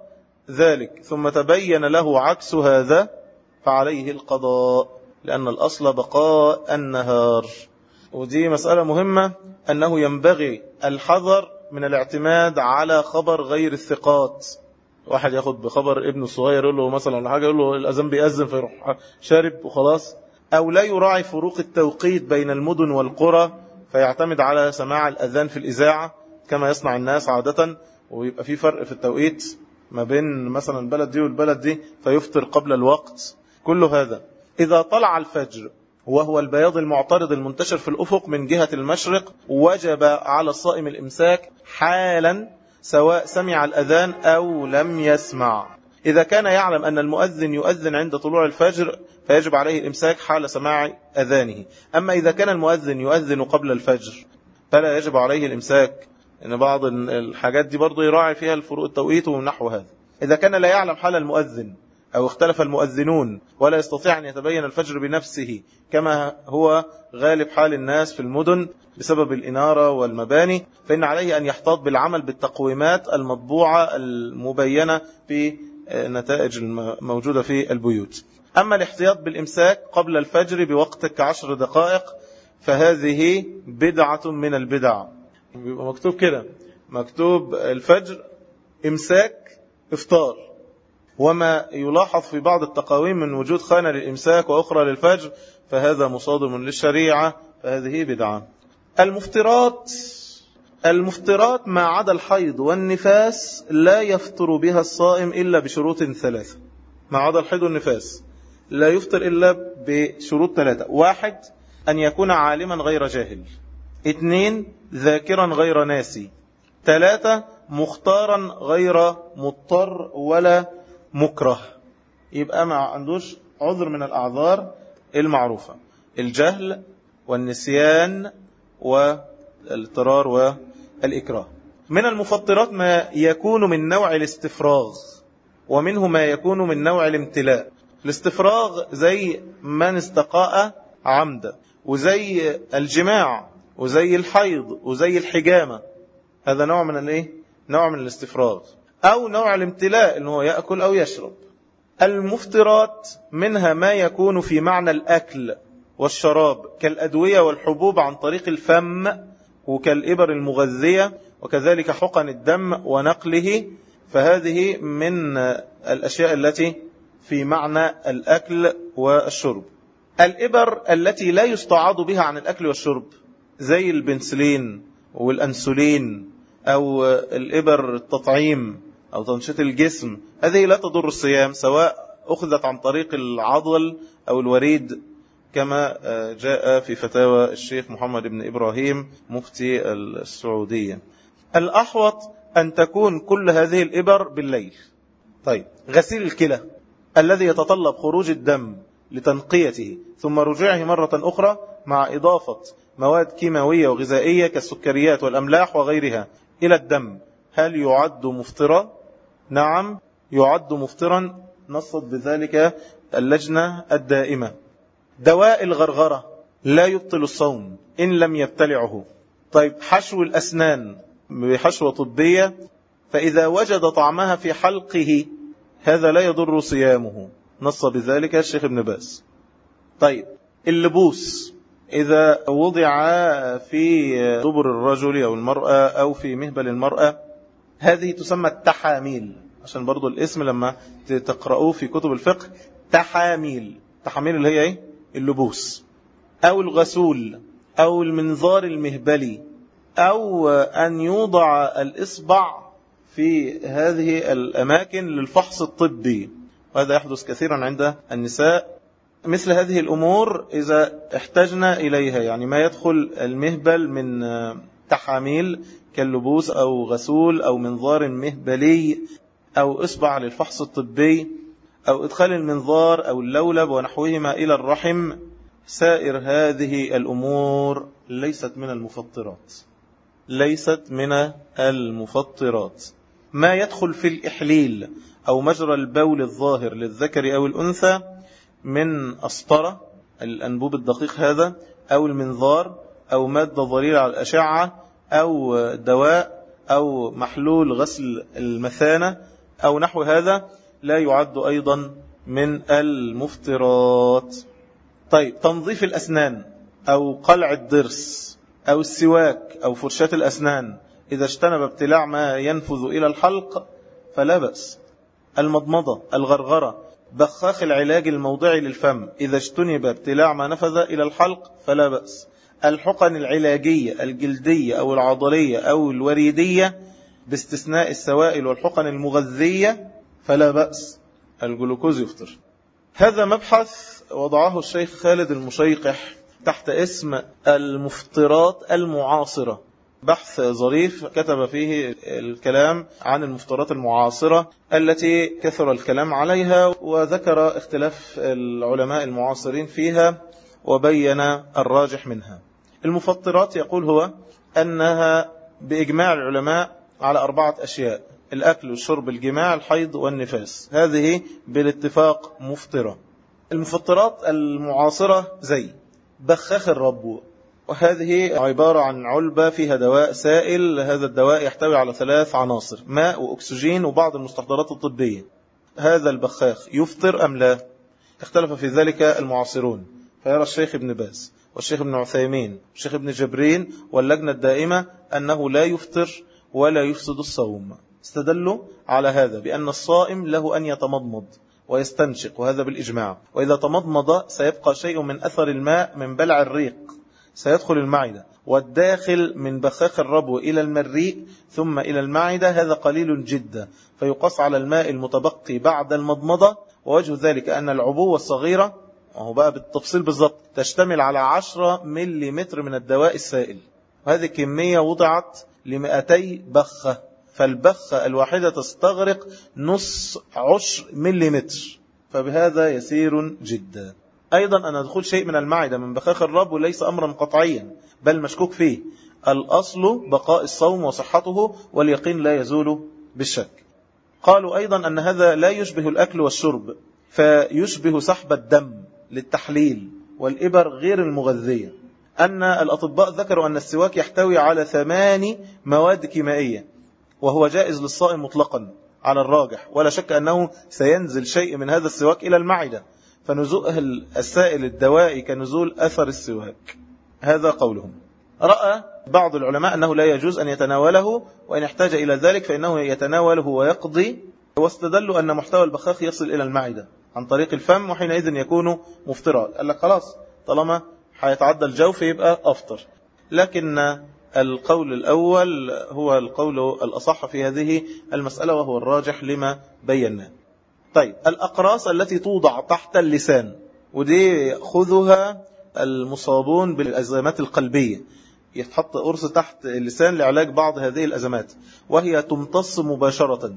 ذلك ثم تبين له عكس هذا فعليه القضاء، لأن الأصل بقاء النهار. ودي مسألة مهمة، أنه ينبغي الحذر من الاعتماد على خبر غير الثقات. واحد ياخد بخبر ابنه الصغير يقول له مثلا حاجة، يقول له الأذان بيأذن فيروح شارب وخلاص، أو لا يراعي فروق التوقيت بين المدن والقرى فيعتمد على سماع الأذان في الإذاعة كما يصنع الناس عادة، ويبقى في فرق في التوقيت ما بين مثلا البلد دي والبلد دي فيفطر قبل الوقت. كل هذا إذا طلع الفجر وهو البياض المعترض المنتشر في الأفق من جهة المشرق وجب على الصائم الإمساك حالا سواء سمع الأذان أو لم يسمع. إذا كان يعلم أن المؤذن يؤذن عند طلوع الفجر فيجب عليه الإمساك حال سماع أذانه. أما إذا كان المؤذن يؤذن قبل الفجر فلا يجب عليه الإمساك، إن بعض الحاجات دي برضو يراعي فيها الفروق التوقيت ومن نحو هذا. إذا كان لا يعلم حال المؤذن أو اختلف المؤذنون ولا يستطيع أن يتبين الفجر بنفسه كما هو غالب حال الناس في المدن بسبب الإنارة والمباني، فإن عليه أن يحتاط بالعمل بالتقويمات المطبوعة المبينة في نتائج الموجودة في البيوت. أما الاحتياط بالإمساك قبل الفجر بوقت 10 دقائق فهذه بدعة من البدع. بيبقى مكتوب كده، مكتوب الفجر إمساك إفطار، وما يلاحظ في بعض التقاويم من وجود خانة للإمساك وأخرى للفجر فهذا مصادم للشريعة، فهذه بدعة. المفترات ما عدا الحيض والنفاس لا يفطر بها الصائم إلا بشروط 3. ما عدا الحيض والنفاس لا يفطر إلا بشروط 3. 1 أن يكون عالما غير جاهل. 2 ذاكرا غير ناسي. 3 مختارا غير مضطر ولا مكره. يبقى ما عندوش عذر من الأعذار المعروفة: الجهل والنسيان والاضطرار والإكراه. من المفطرات ما يكون من نوع الاستفراغ، ومنه ما يكون من نوع الامتلاء. الاستفراغ زي من استقاء عمدا، وزي الجماع، وزي الحيض، وزي الحجامة. هذا نوع من الايه؟ نوع من الاستفراغ. أو نوع الامتلاء أنه يأكل أو يشرب. المفترات منها ما يكون في معنى الأكل والشراب كالأدوية والحبوب عن طريق الفم، وكالإبر المغذية، وكذلك حقن الدم ونقله، فهذه من الأشياء التي في معنى الأكل والشرب. الإبر التي لا يستعاض بها عن الأكل والشرب زي البنسلين والأنسولين أو الإبر التطعيم أو تنشيط الجسم، هذه لا تضر الصيام سواء أخذت عن طريق العضل أو الوريد كما جاء في فتاوى الشيخ محمد بن إبراهيم مفتي السعودية. الأحوط أن تكون كل هذه الإبر بالليل. طيب، غسيل الكلى الذي يتطلب خروج الدم لتنقيته ثم رجوعه مرة أخرى مع إضافة مواد كيماوية وغذائية كالسكريات والأملاح وغيرها إلى الدم، هل يعد مفطرا؟ نعم يعد مفطرا، نصت بذلك اللجنة الدائمة. دواء الغرغرة لا يبطل الصوم إن لم يبتلعه. طيب، حشو الأسنان بحشوة طبية فإذا وجد طعمها في حلقه هذا لا يضر صيامه، نص بذلك الشيخ ابن باز. طيب، اللبوس إذا وضع في دبر الرجل أو المرأة أو في مهبل المرأة هذه تسمى التحاميل، عشان برضو الاسم لما تقرأوه في كتب الفقه تحاميل. تحاميل اللي هي ايه؟ اللبوس. أو الغسول أو المنظار المهبلي، أو أن يوضع الإصبع في هذه الأماكن للفحص الطبي، وهذا يحدث كثيرا عند النساء. مثل هذه الأمور إذا احتجنا إليها، يعني ما يدخل المهبل من تحاميل كاللبوس أو غسول أو منظار مهبلي أو إصبع للفحص الطبي أو إدخال المنظار أو اللولب ونحوهما إلى الرحم، سائر هذه الأمور ليست من المفطرات، ليست من المفطرات. ما يدخل في الإحليل أو مجرى البول الظاهر للذكر أو الأنثى من أسطرة الأنبوب الدقيق هذا، أو المنظار، أو مادة ضريرة على الأشعة، أو دواء، أو محلول غسل المثانة أو نحو هذا، لا يعد أيضا من المفطرات. طيب، تنظيف الأسنان أو قلع الضرس أو السواك أو فرشاة الأسنان إذا اجتنب ابتلاع ما ينفذ إلى الحلق فلا بأس. المضمضة، الغرغرة، بخاخ العلاج الموضعي للفم إذا اجتنب ابتلاع ما نفذ إلى الحلق فلا بأس. الحقن العلاجية الجلدية أو العضلية أو الوريدية باستثناء السوائل والحقن المغذية فلا بأس. الجلوكوز يفطر. هذا مبحث وضعه الشيخ خالد المشيقح تحت اسم المفطرات المعاصرة، بحث ظريف كتب فيه الكلام عن المفطرات المعاصرة التي كثر الكلام عليها، وذكر اختلاف العلماء المعاصرين فيها وبين الراجح منها. المفطرات يقول هو أنها بإجماع العلماء على 4 أشياء: الأكل والشرب، الجماع، الحيض والنفاس، هذه بالاتفاق مفطرة. المفطرات المعاصرة زي بخاخ الربو، وهذه عبارة عن علبة فيها دواء سائل، هذا الدواء يحتوي على 3 عناصر: ماء وأكسجين وبعض المستحضرات الطبية. هذا البخاخ يفطر أم لا؟ اختلف في ذلك المعاصرون، فيرى الشيخ ابن باز والشيخ ابن عثيمين والشيخ ابن جبرين واللجنة الدائمة أنه لا يفطر ولا يفسد الصوم. استدلوا على هذا بأن الصائم له أن يتمضمض ويستنشق، وهذا بالإجماع، وإذا تمضمض سيبقى شيء من أثر الماء من بلع الريق سيدخل المعدة، والداخل من بخاخ الربو إلى المريء ثم إلى المعدة هذا قليل جدا، فيقاس على الماء المتبقي بعد المضمضة. ووجه ذلك أن العبوة الصغيرة، وهو بقى بالتفصيل بالضبط، تشتمل على 10 مليمتر من الدواء السائل، وهذه كمية وضعت ل200 بخة، فالبخة الواحدة تستغرق نص عشر مليمتر، فبهذا يسير جدا. أيضا أن دخول شيء من المعدة من بخاخ الرب ليس أمرا قطعيا، بل مشكوك فيه. الأصل بقاء الصوم وصحته، واليقين لا يزول بالشك. قالوا أيضا أن هذا لا يشبه الأكل والشرب، فيشبه سحب الدم للتحليل والإبر غير المغذية. أن الأطباء ذكروا أن السواك يحتوي على 8 مواد كيميائية، وهو جائز للصائم مطلقا على الراجح، ولا شك أنه سينزل شيء من هذا السواك إلى المعدة، فنزول السائل الدوائي كنزول أثر السواك. هذا قولهم. رأى بعض العلماء أنه لا يجوز أن يتناوله، وإن احتاج إلى ذلك فإنه يتناوله ويقضي، واستدلوا أن محتوى البخاخ يصل إلى المعدة عن طريق الفم، وحينئذ يكون مفطرا. قال لك خلاص، طالما هيتعدى الجوف يبقى أفطر. لكن القول الأول هو القول الأصح في هذه المسألة، وهو الراجح لما بيناه. طيب، الأقراص التي توضع تحت اللسان، ودي خذها المصابون بالأزمات القلبية، يتحط قرص تحت اللسان لعلاج بعض هذه الأزمات، وهي تمتص مباشرة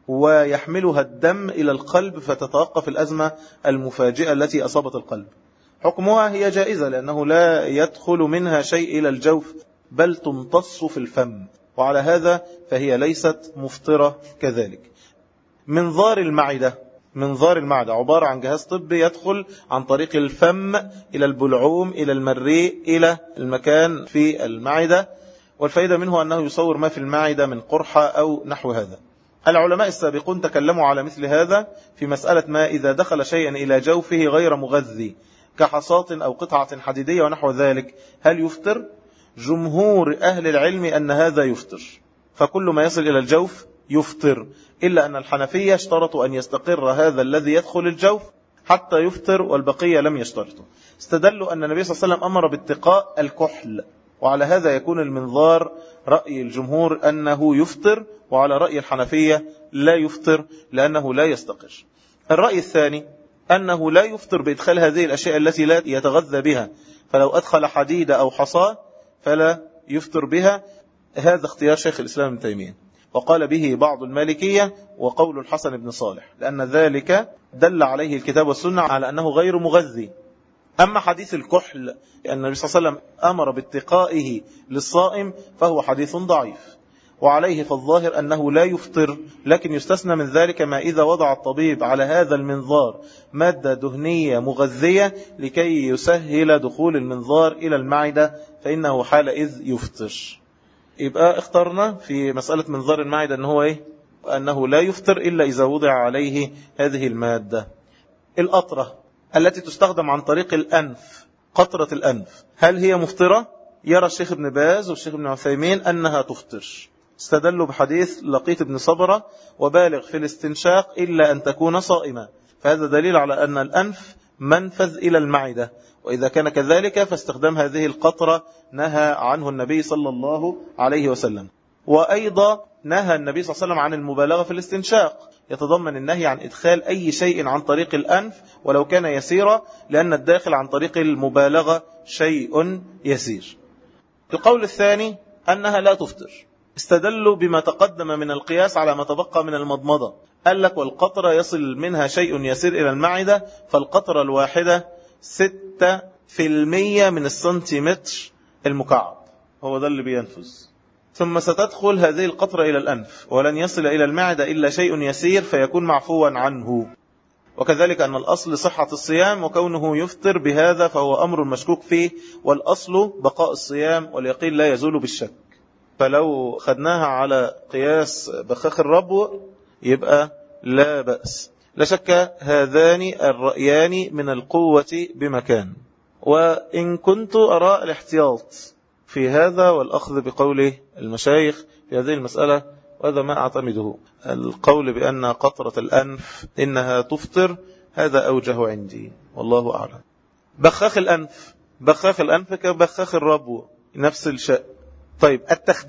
ويحملها الدم إلى القلب فتتوقف الأزمة المفاجئة التي أصابت القلب. حكمها هي جائزة لأنه لا يدخل منها شيء إلى الجوف، بل تمتص في الفم، وعلى هذا فهي ليست مفطرة كذلك. منظار المعدة عبارة عن جهاز طبي يدخل عن طريق الفم إلى البلعوم إلى المريء إلى المكان في المعدة، والفائدة منه أنه يصور ما في المعدة من قرحة أو نحو هذا. العلماء السابقون تكلموا على مثل هذا في مسألة ما إذا دخل شيئا إلى جوفه غير مغذي كحصاة أو قطعة حديدية ونحو ذلك، هل يفطر؟ جمهور أهل العلم أن هذا يفطر، فكل ما يصل إلى الجوف يفطر، إلا أن الحنفية اشترطوا أن يستقر هذا الذي يدخل الجوف حتى يفطر والبقية لم يشترطوا. استدلوا أن النبي صلى الله عليه وسلم أمر باتقاء الكحل، وعلى هذا يكون المنظار رأي الجمهور أنه يفطر، وعلى رأي الحنفية لا يفطر لأنه لا يستقر. الرأي الثاني أنه لا يفطر بإدخال هذه الأشياء التي لا يتغذى بها، فلو أدخل حديد أو حصى فلا يفطر بها. هذا اختيار شيخ الإسلام ابن تيمية، وقال به بعض المالكية وقول الحسن بن صالح، لأن ذلك دل عليه الكتاب والسنة على أنه غير مغذي. أما حديث الكحل أن النبي صلى الله عليه وسلم أمر باتقائه للصائم فهو حديث ضعيف، وعليه فالظاهر أنه لا يفطر، لكن يستثنى من ذلك ما إذا وضع الطبيب على هذا المنظار مادة دهنية مغذية لكي يسهل دخول المنظار إلى المعدة، فإنه حالئذ يفطر. يبقى اخترنا في مسألة منظار المعدة أنه لا يفطر إلا إذا وضع عليه هذه المادة. القطرة التي تستخدم عن طريق الأنف، قطرة الأنف، هل هي مفطرة؟ يرى الشيخ ابن باز والشيخ ابن عثيمين أنها تفطر. استدلوا بحديث لقيط بن صبرة وبالغ في الاستنشاق إلا أن تكون صائمة، فهذا دليل على أن الأنف منفذ إلى المعدة، وإذا كان كذلك فاستخدام هذه القطرة نهى عنه النبي صلى الله عليه وسلم. وأيضا نهى النبي صلى الله عليه وسلم عن المبالغة في الاستنشاق، يتضمن النهي عن إدخال أي شيء عن طريق الأنف ولو كان يسيرا، لأن الداخل عن طريق المبالغة شيء يسير. القول الثاني أنها لا تفطر، استدلوا بما تقدم من القياس على ما تبقى من المضمضة. قال لك والقطرة يصل منها شيء يسير إلى المعدة، فالقطرة الواحدة 6% من السنتيمتر المكعب، هو ده اللي بينفذ. ثم ستدخل هذه القطرة إلى الأنف ولن يصل إلى المعدة إلا شيء يسير فيكون معفوا عنه. وكذلك أن الأصل صحة الصيام، وكونه يفطر بهذا فهو أمر مشكوك فيه، والأصل بقاء الصيام واليقين لا يزول بالشك. فلو خدناها على قياس بخاخ الربو يبقى لا بأس. لا شك هذان الرأيان من القوة بمكان، وإن كنت أرى الاحتياط في هذا والأخذ بقول المشايخ في هذه المسألة، وهذا ما أعتمده. القول بأن قطرة الأنف إنها تفطر هذا أوجه عندي، والله أعلم. بخاخ الأنف كبخاخ الربو نفس الشيء. طيب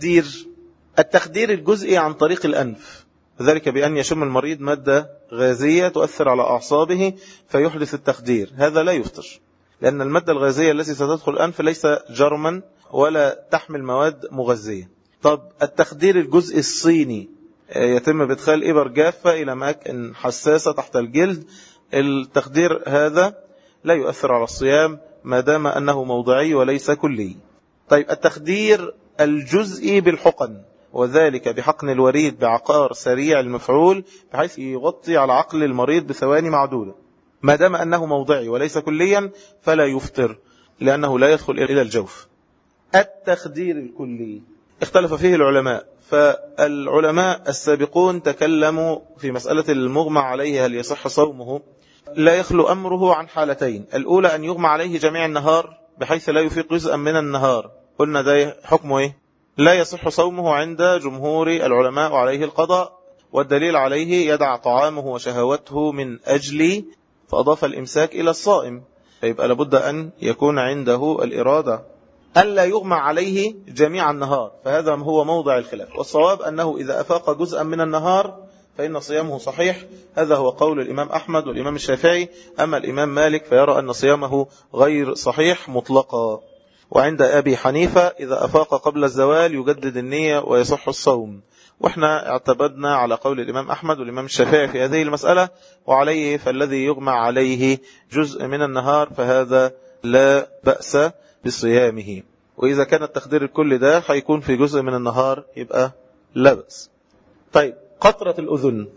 التخدير الجزئي عن طريق الأنف، ذلك بأن يشم المريض مادة غازية تؤثر على أعصابه فيحدث التخدير، هذا لا يفطر، لأن المادة الغازية التي ستدخل الأنف ليس جرما ولا تحمل مواد مغذية. طب التخدير الجزئي الصيني يتم بإدخال إبر جافة إلى أماكن حساسة تحت الجلد، التخدير هذا لا يؤثر على الصيام ما دام أنه موضعي وليس كلي. طيب التخدير الجزئي بالحقن، وذلك بحقن الوريد بعقار سريع المفعول بحيث يغطي على عقل المريض بثواني معدودة، ما دام أنه موضعي وليس كليا فلا يفطر لأنه لا يدخل إلى الجوف. التخدير الكلي اختلف فيه العلماء، فالعلماء السابقون تكلموا في مسألة المغمى عليه هل يصح صومه. لا يخلو أمره عن حالتين، الأولى أن يغمى عليه جميع النهار بحيث لا يفيق جزءا من النهار، قلنا ده حكمه لا يصح صومه عند جمهور العلماء وعليه القضاء، والدليل عليه يدع طعامه وشهوته من أجل، فأضاف الإمساك إلى الصائم، فيبقى لابد أن يكون عنده الإرادة. ألا يغمى عليه جميع النهار، فهذا هو موضع الخلاف، والصواب أنه إذا أفاق جزءا من النهار فإن صيامه صحيح، هذا هو قول الإمام أحمد والإمام الشافعي. أما الإمام مالك فيرى أن صيامه غير صحيح مطلقا. وعند أبي حنيفة إذا أفاق قبل الزوال يجدد النية ويصح الصوم. وإحنا اعتبدنا على قول الإمام أحمد والإمام الشافعي في هذه المسألة، وعليه فالذي يغمى عليه جزء من النهار فهذا لا بأس بصيامه، وإذا كان التخدير الكل ده هيكون في جزء من النهار يبقى لا بأس. طيب قطرة الأذن،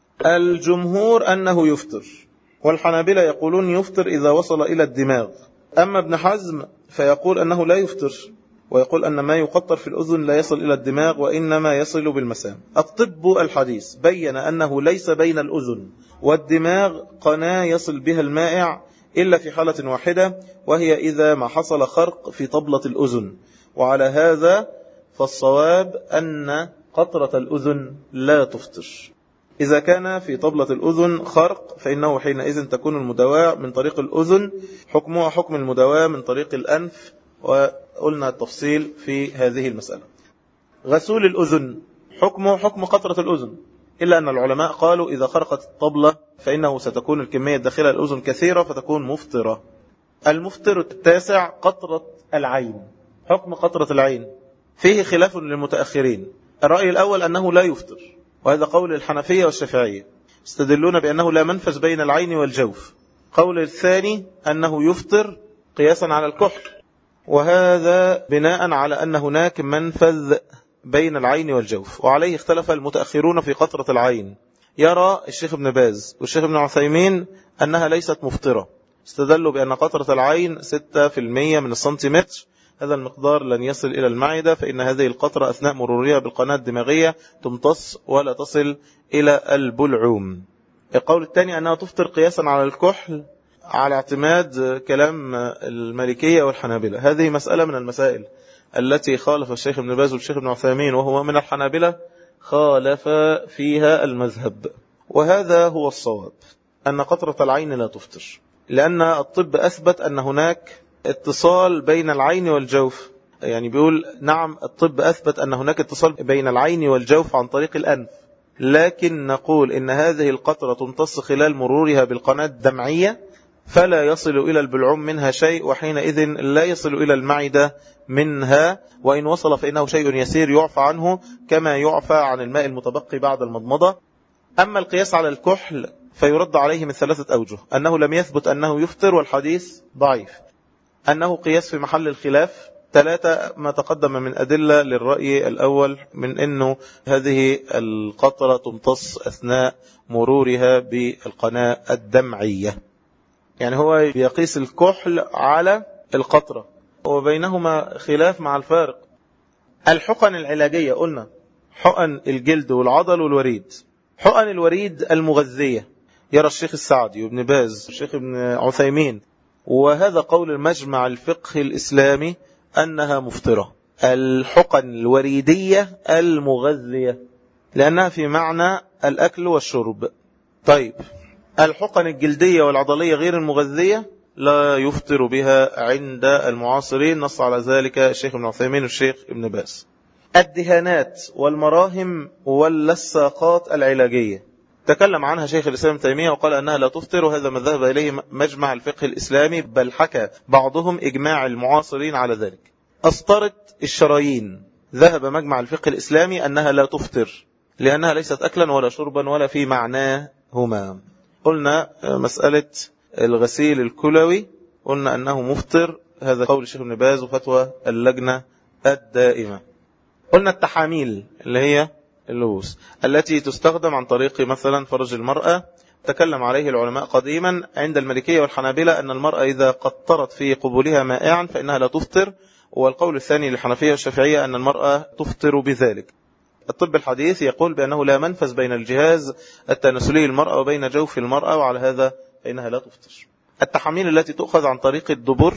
الجمهور أنه يفطر، والحنابلة يقولون يفطر إذا وصل إلى الدماغ. أما ابن حزم فيقول أنه لا يفطر، ويقول أن ما يقطر في الأذن لا يصل إلى الدماغ وإنما يصل بالمسام. الطب الحديث بين أنه ليس بين الأذن والدماغ قناة يصل بها المائع إلا في حالة واحدة، وهي إذا ما حصل خرق في طبلة الأذن، وعلى هذا فالصواب أن قطرة الأذن لا تفطر. إذا كان في طبلة الأذن خرق فإنه حينئذ تكون المداواة من طريق الأذن حكمها حكم المداواة من طريق الأنف، وقلنا التفصيل في هذه المسألة. غسول الأذن حكمه حكم قطرة الأذن، إلا أن العلماء قالوا إذا خرقت الطبلة فإنه ستكون الكمية داخل الأذن كثيرة فتكون مفطرة. المفطر التاسع قطرة العين. حكم قطرة العين فيه خلاف للمتأخرين. الرأي الأول أنه لا يفطر، وهذا قول الحنفية والشافعية، استدلون بأنه لا منفذ بين العين والجوف. قول الثاني أنه يفطر قياسا على الكحل، وهذا بناء على أن هناك منفذ بين العين والجوف، وعليه اختلف المتأخرون في قطرة العين. يرى الشيخ ابن باز والشيخ ابن عثيمين أنها ليست مفطرة، استدلوا بأن قطرة العين 6% من السنتيمتر، هذا المقدار لن يصل إلى المعدة، فإن هذه القطرة أثناء مرورها بالقناة الدماغية تمتص ولا تصل إلى البلعوم. القول الثاني أنها تفطر قياسا على الكحل على اعتماد كلام المالكية والحنابلة. هذه مسألة من المسائل التي خالف الشيخ ابن باز والشيخ ابن عثيمين وهو من الحنابلة، خالف فيها المذهب، وهذا هو الصواب، أن قطرة العين لا تفطر، لأن الطب أثبت أن هناك اتصال بين العين والجوف. يعني بيقول نعم الطب أثبت أن هناك اتصال بين العين والجوف عن طريق الأنف، لكن نقول إن هذه القطرة تمتص خلال مرورها بالقناة الدمعية فلا يصل إلى البلعوم منها شيء، وحينئذ لا يصل إلى المعدة منها، وإن وصل فإنه شيء يسير يعفى عنه كما يعفى عن الماء المتبقي بعد المضمضة. أما القياس على الكحل فيرد عليه من 3 أوجه: أنه لم يثبت أنه يفطر والحديث ضعيف، أنه قياس في محل الخلاف، 3 ما تقدم من أدلة للرأي الأول من أنه هذه القطرة تمتص أثناء مرورها بالقناة الدمعية. يعني هو يقيس الكحل على القطرة، وبينهما خلاف مع الفارق. الحقن العلاجية قلنا حقن الجلد والعضل والوريد. حقن الوريد المغذية يرى الشيخ السعدي وابن باز والشيخ ابن عثيمين، وهذا قول المجمع الفقهي الإسلامي، أنها مفطرة. الحقن الوريدية المغذية لأنها في معنى الأكل والشرب. طيب الحقن الجلدية والعضلية غير المغذية لا يفطر بها عند المعاصرين، نص على ذلك الشيخ ابن عثيمين والشيخ ابن باز. الدهانات والمراهم واللصاقات العلاجية تكلم عنها شيخ الإسلام ابن تيمية وقال أنها لا تفطر، وهذا ما ذهب إليه مجمع الفقه الإسلامي، بل حكى بعضهم إجماع المعاصرين على ذلك. أسطرة الشرايين ذهب مجمع الفقه الإسلامي أنها لا تفطر، لأنها ليست أكلا ولا شربا ولا في معناهما. قلنا مسألة الغسيل الكلوي قلنا أنه مفطر، هذا قول الشيخ ابن باز وفتوى اللجنة الدائمة. قلنا التحاميل اللي هي اللبوس التي تستخدم عن طريق مثلا فرج المرأة، تكلم عليه العلماء قديما عند المالكية والحنابلة أن المرأة إذا قطرت في قبولها مائعا فإنها لا تفطر، والقول الثاني للحنفية والشافعية أن المرأة تفطر بذلك. الطب الحديث يقول بأنه لا منفذ بين الجهاز التناسلي المرأة وبين جوف المرأة، وعلى هذا فإنها لا تفطر. التحاميل التي تؤخذ عن طريق الدبر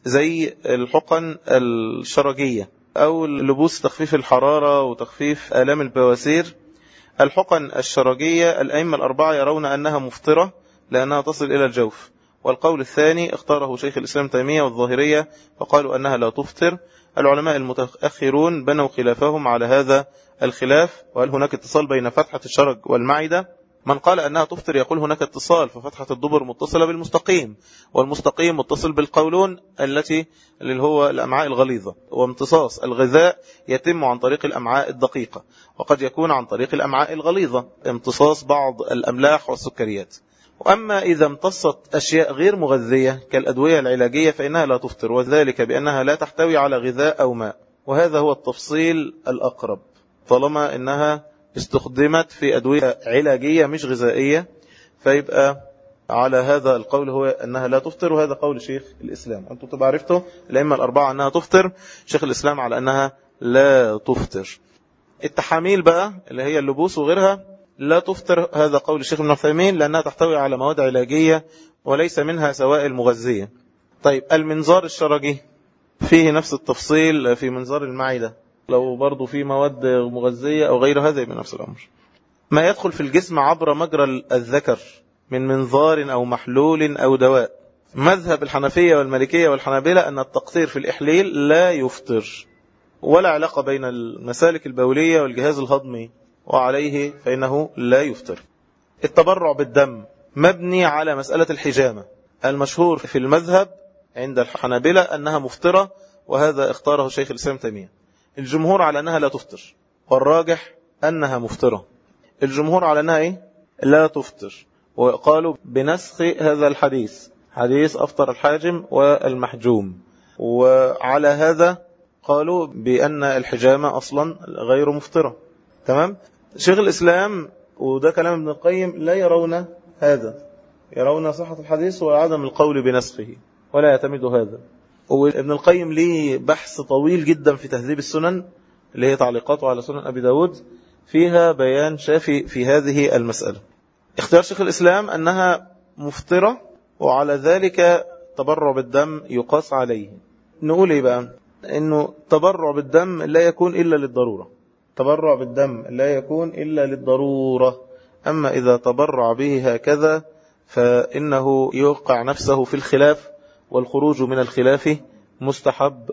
زي الحقن الشرجية أو لبوس تخفيف الحرارة وتخفيف آلام البواسير. الحقن الشرجية الأئمة الأربعة يرون أنها مفطرة لأنها تصل إلى الجوف، والقول الثاني اختاره شيخ الإسلام تيمية والظاهرية فقالوا أنها لا تفطر. العلماء المتأخرون بنوا خلافهم على هذا الخلاف، وهل هناك اتصال بين فتحة الشرج والمعدة؟ من قال أنها تفطر يقول هناك اتصال، ففتحة الدبر متصلة بالمستقيم، والمستقيم متصل بالقولون التي اللي هو الأمعاء الغليظة، وامتصاص الغذاء يتم عن طريق الأمعاء الدقيقة، وقد يكون عن طريق الأمعاء الغليظة امتصاص بعض الأملاح والسكريات. وأما إذا امتصت أشياء غير مغذية كالأدوية العلاجية فإنها لا تفطر، وذلك بأنها لا تحتوي على غذاء أو ماء، وهذا هو التفصيل الأقرب طالما أنها استخدمت في أدوية علاجية مش غذائية، فيبقى على هذا القول هو أنها لا تفطر، وهذا قول شيخ الإسلام. أنتم تبقى عرفتوا الأئمة الأربعة أنها تفطر، شيخ الإسلام على أنها لا تفطر. التحاميل بقى اللي هي اللبوس وغيرها لا تفطر، هذا قول الشيخ ابن عثيمين لأنها تحتوي على مواد علاجية وليس منها سوائل مغذية. طيب المنظار الشرجي فيه نفس التفصيل في منظار المعدة، لو برضو في مواد مغذية أو غير هذا من نفس الأمر. ما يدخل في الجسم عبر مجرى الذكر من منظار أو محلول أو دواء. مذهب الحنفية والمالكية والحنابلة أن التقطير في الإحليل لا يفطر، ولا علاقة بين المسالك البولية والجهاز الهضمي، وعليه فإنه لا يفطر. التبرع بالدم مبني على مسألة الحجامة، المشهور في المذهب عند الحنابلة أنها مفطرة، وهذا اختاره شيخ الإسلام تيمية. الجمهور على أنها لا تفطر، والراجح أنها مفطرة. الجمهور على أنها لا تفطر، وقالوا بنسخ هذا الحديث، حديث أفطر الحاجم والمحجوم، وعلى هذا قالوا بأن الحجامة أصلا غير مفطرة. تمام. شيخ الإسلام وده كلام ابن القيم لا يرون هذا، يرون صحة الحديث وعدم القول بنسخه، ولا يعتمد هذا. وابن القيم ليه بحث طويل جدا في تهذيب السنن اللي هي تعليقاته على سنن أبي داود، فيها بيان شافي في هذه المسألة. اختيار شيخ الإسلام أنها مفطرة، وعلى ذلك تبرع بالدم يقاس عليه. نقول إيه بقى؟ إنه تبرع بالدم لا يكون إلا للضرورة، تبرع بالدم لا يكون إلا للضرورة. أما إذا تبرع به هكذا فإنه يوقع نفسه في الخلاف، والخروج من الخلاف مستحب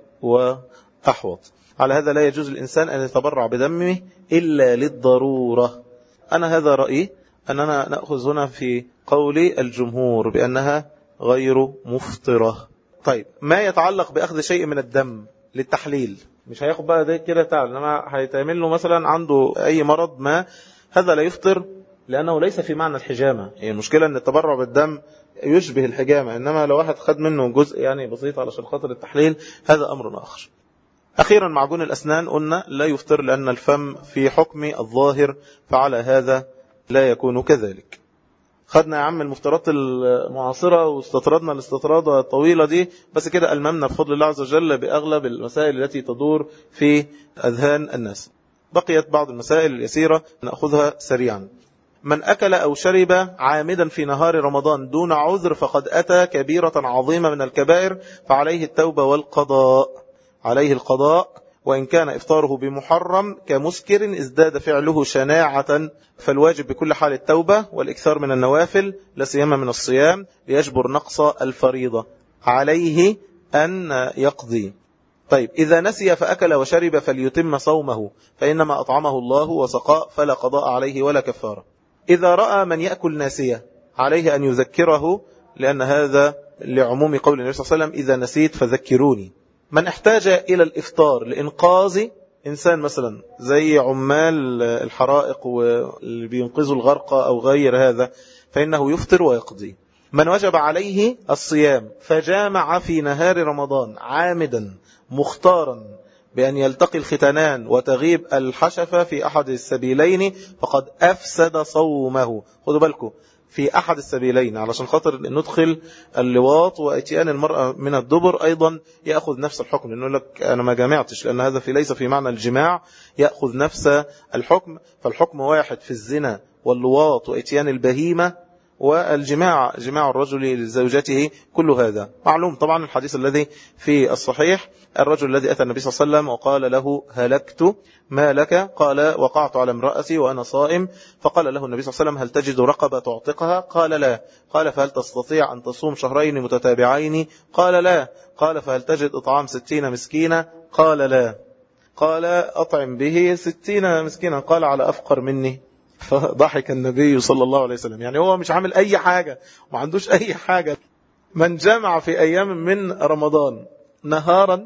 وأحوط. على هذا لا يجوز الإنسان أن يتبرع بدمه إلا للضرورة. أنا هذا رأيي، أننا نأخذ هنا في قول الجمهور بأنها غير مفطرة. طيب، ما يتعلق بأخذ شيء من الدم للتحليل، مش هياخد بقى ده كده تعال، إنما هيتعمل له مثلا عنده أي مرض ما، هذا لا يفطر لأنه ليس في معنى الحجامة. يعني المشكلة أن التبرع بالدم يشبه الحجامة، إنما لو واحد خد منه جزء يعني بسيط علشان خاطر التحليل هذا أمر آخر. أخيرا معجون الأسنان قلنا لا يفطر لأن الفم في حكم الظاهر، فعلى هذا لا يكون كذلك. خدنا يا عم المفترضات المعاصرة واستطردنا الاستطرادة الطويلة دي، بس كده ألممنا بفضل الله عز وجل بأغلب المسائل التي تدور في أذهان الناس. بقيت بعض المسائل اليسيرة نأخذها سريعا. من أكل أو شرب عامدا في نهار رمضان دون عذر فقد أتى كبيرة عظيمة من الكبائر، فعليه التوبة والقضاء. عليه القضاء، وإن كان إفطاره بمحرم كمسكر ازداد فعله شناعة، فالواجب بكل حال التوبة والإكثار من النوافل لا سيما من الصيام ليجبر نقص الفريضة. عليه أن يقضي. طيب، إذا نسي فأكل وشرب فليتم صومه، فإنما أطعمه الله وسقاء فلا قضاء عليه ولا كفارة. إذا رأى من يأكل ناسية عليه أن يذكره، لأن هذا لعموم قول النبي صلى الله عليه وسلم إذا نسيت فذكروني. من احتاج إلى الإفطار لإنقاذ إنسان مثلا زي عمال الحرائق واللي بينقذوا الغرقى أو غير هذا، فإنه يفطر ويقضي. من وجب عليه الصيام فجامع في نهار رمضان عامدا مختارا بأن يلتقي الختانان وتغيب الحشفة في أحد السبيلين فقد أفسد صومه. خذوا بالكم في أحد السبيلين، علشان خاطر ندخل اللواط واتيان المرأة من الدبر أيضا يأخذ نفس الحكم، لأنه لك أنا ما جامعتش، لأن هذا ليس في معنى الجماع، يأخذ نفس الحكم. فالحكم واحد في الزنا واللواط واتيان البهيمة والجماع، جماع الرجل لزوجته، كل هذا معلوم. طبعا الحديث الذي في الصحيح الرجل الذي أتى النبي صلى الله عليه وسلم وقال له هلكت ما لك؟ قال وقعت على امرأتي وأنا صائم. فقال له النبي صلى الله عليه وسلم هل تجد رقبة تعتقها؟ قال لا. قال فهل تستطيع أن تصوم شهرين متتابعين؟ قال لا. قال فهل تجد إطعام 60 مسكينة؟ قال لا. قال أطعم به 60 مسكينة. قال على أفقر مني. فضحك النبي صلى الله عليه وسلم، يعني هو مش عامل أي حاجة وما عندوش أي حاجة. من جمع في أيام من رمضان نهارا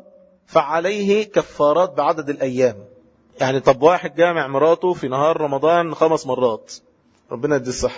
فعليه كفارات بعدد الأيام. يعني طب واحد جامع مراته في نهار رمضان 5 مرات، ربنا يدي الصحة،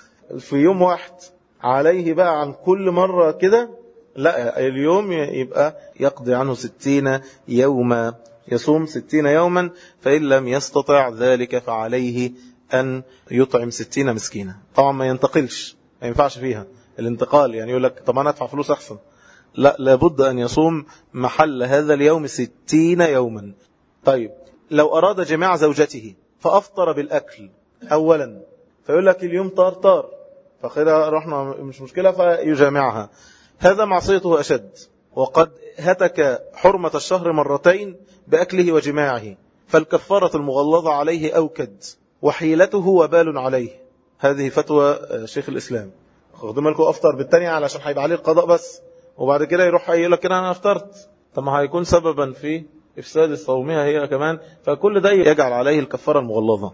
في يوم واحد عليه بقى عن كل مرة كده؟ لا، اليوم يبقى يقضي عنه 60 يوما، يصوم 60 يوما، فإن لم يستطع ذلك فعليه أن يطعم 60 مسكينة. طبعا ما ينتقلش، ما ينفعش فيها الانتقال، يعني يقول لك طب أنا أدفع فلوس أحسن، لا، لابد أن يصوم محل هذا اليوم 60 يوما. طيب، لو أراد جماع زوجته فأفطر بالأكل أولا، فيقول لك اليوم طار فخيرا رحنا مش مشكلة فيجامعها، هذا معصيته أشد، وقد هتك حرمة الشهر مرتين بأكله وجماعه، فالكفارة المغلظة عليه أوكد وحيلته وبال عليه. هذه فتوى شيخ الإسلام. خدوا بالكم أفطر بالتانية علشان هيبقى عليه القضاء بس، وبعد كده يروح يقول لك أنا أفطرت، طب ما هيكون سببا في إفساد صومها هي كمان. فكل ده يجعل عليه الكفارة المغلظة.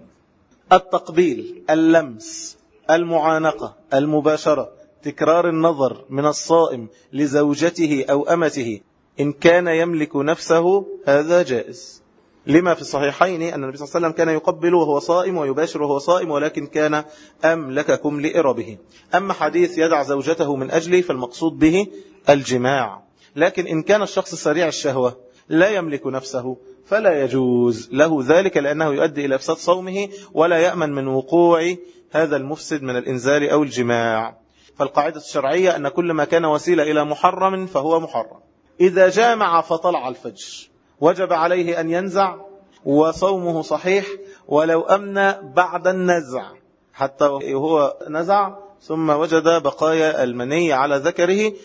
التقبيل، اللمس، المعانقة، المباشرة، تكرار النظر من الصائم لزوجته أو أمته إن كان يملك نفسه، هذا جائز. لما في الصحيحين أن النبي صلى الله عليه وسلم كان يقبل وهو صائم ويباشر وهو صائم، ولكن كان أملككم لإربه. أما حديث يدع زوجته من أجله فالمقصود به الجماع. لكن إن كان الشخص سريع الشهوة لا يملك نفسه فلا يجوز له ذلك، لأنه يؤدي إلى إفساد صومه، ولا يأمن من وقوع هذا المفسد من الإنزال أو الجماع. فالقاعدة الشرعية أن كل ما كان وسيلة إلى محرم فهو محرم. إذا جامع فطلع الفجر وجب عليه أن ينزع وصومه صحيح، ولو أمن بعد النزع، حتى هو نزع ثم وجد بقايا المني على ذكره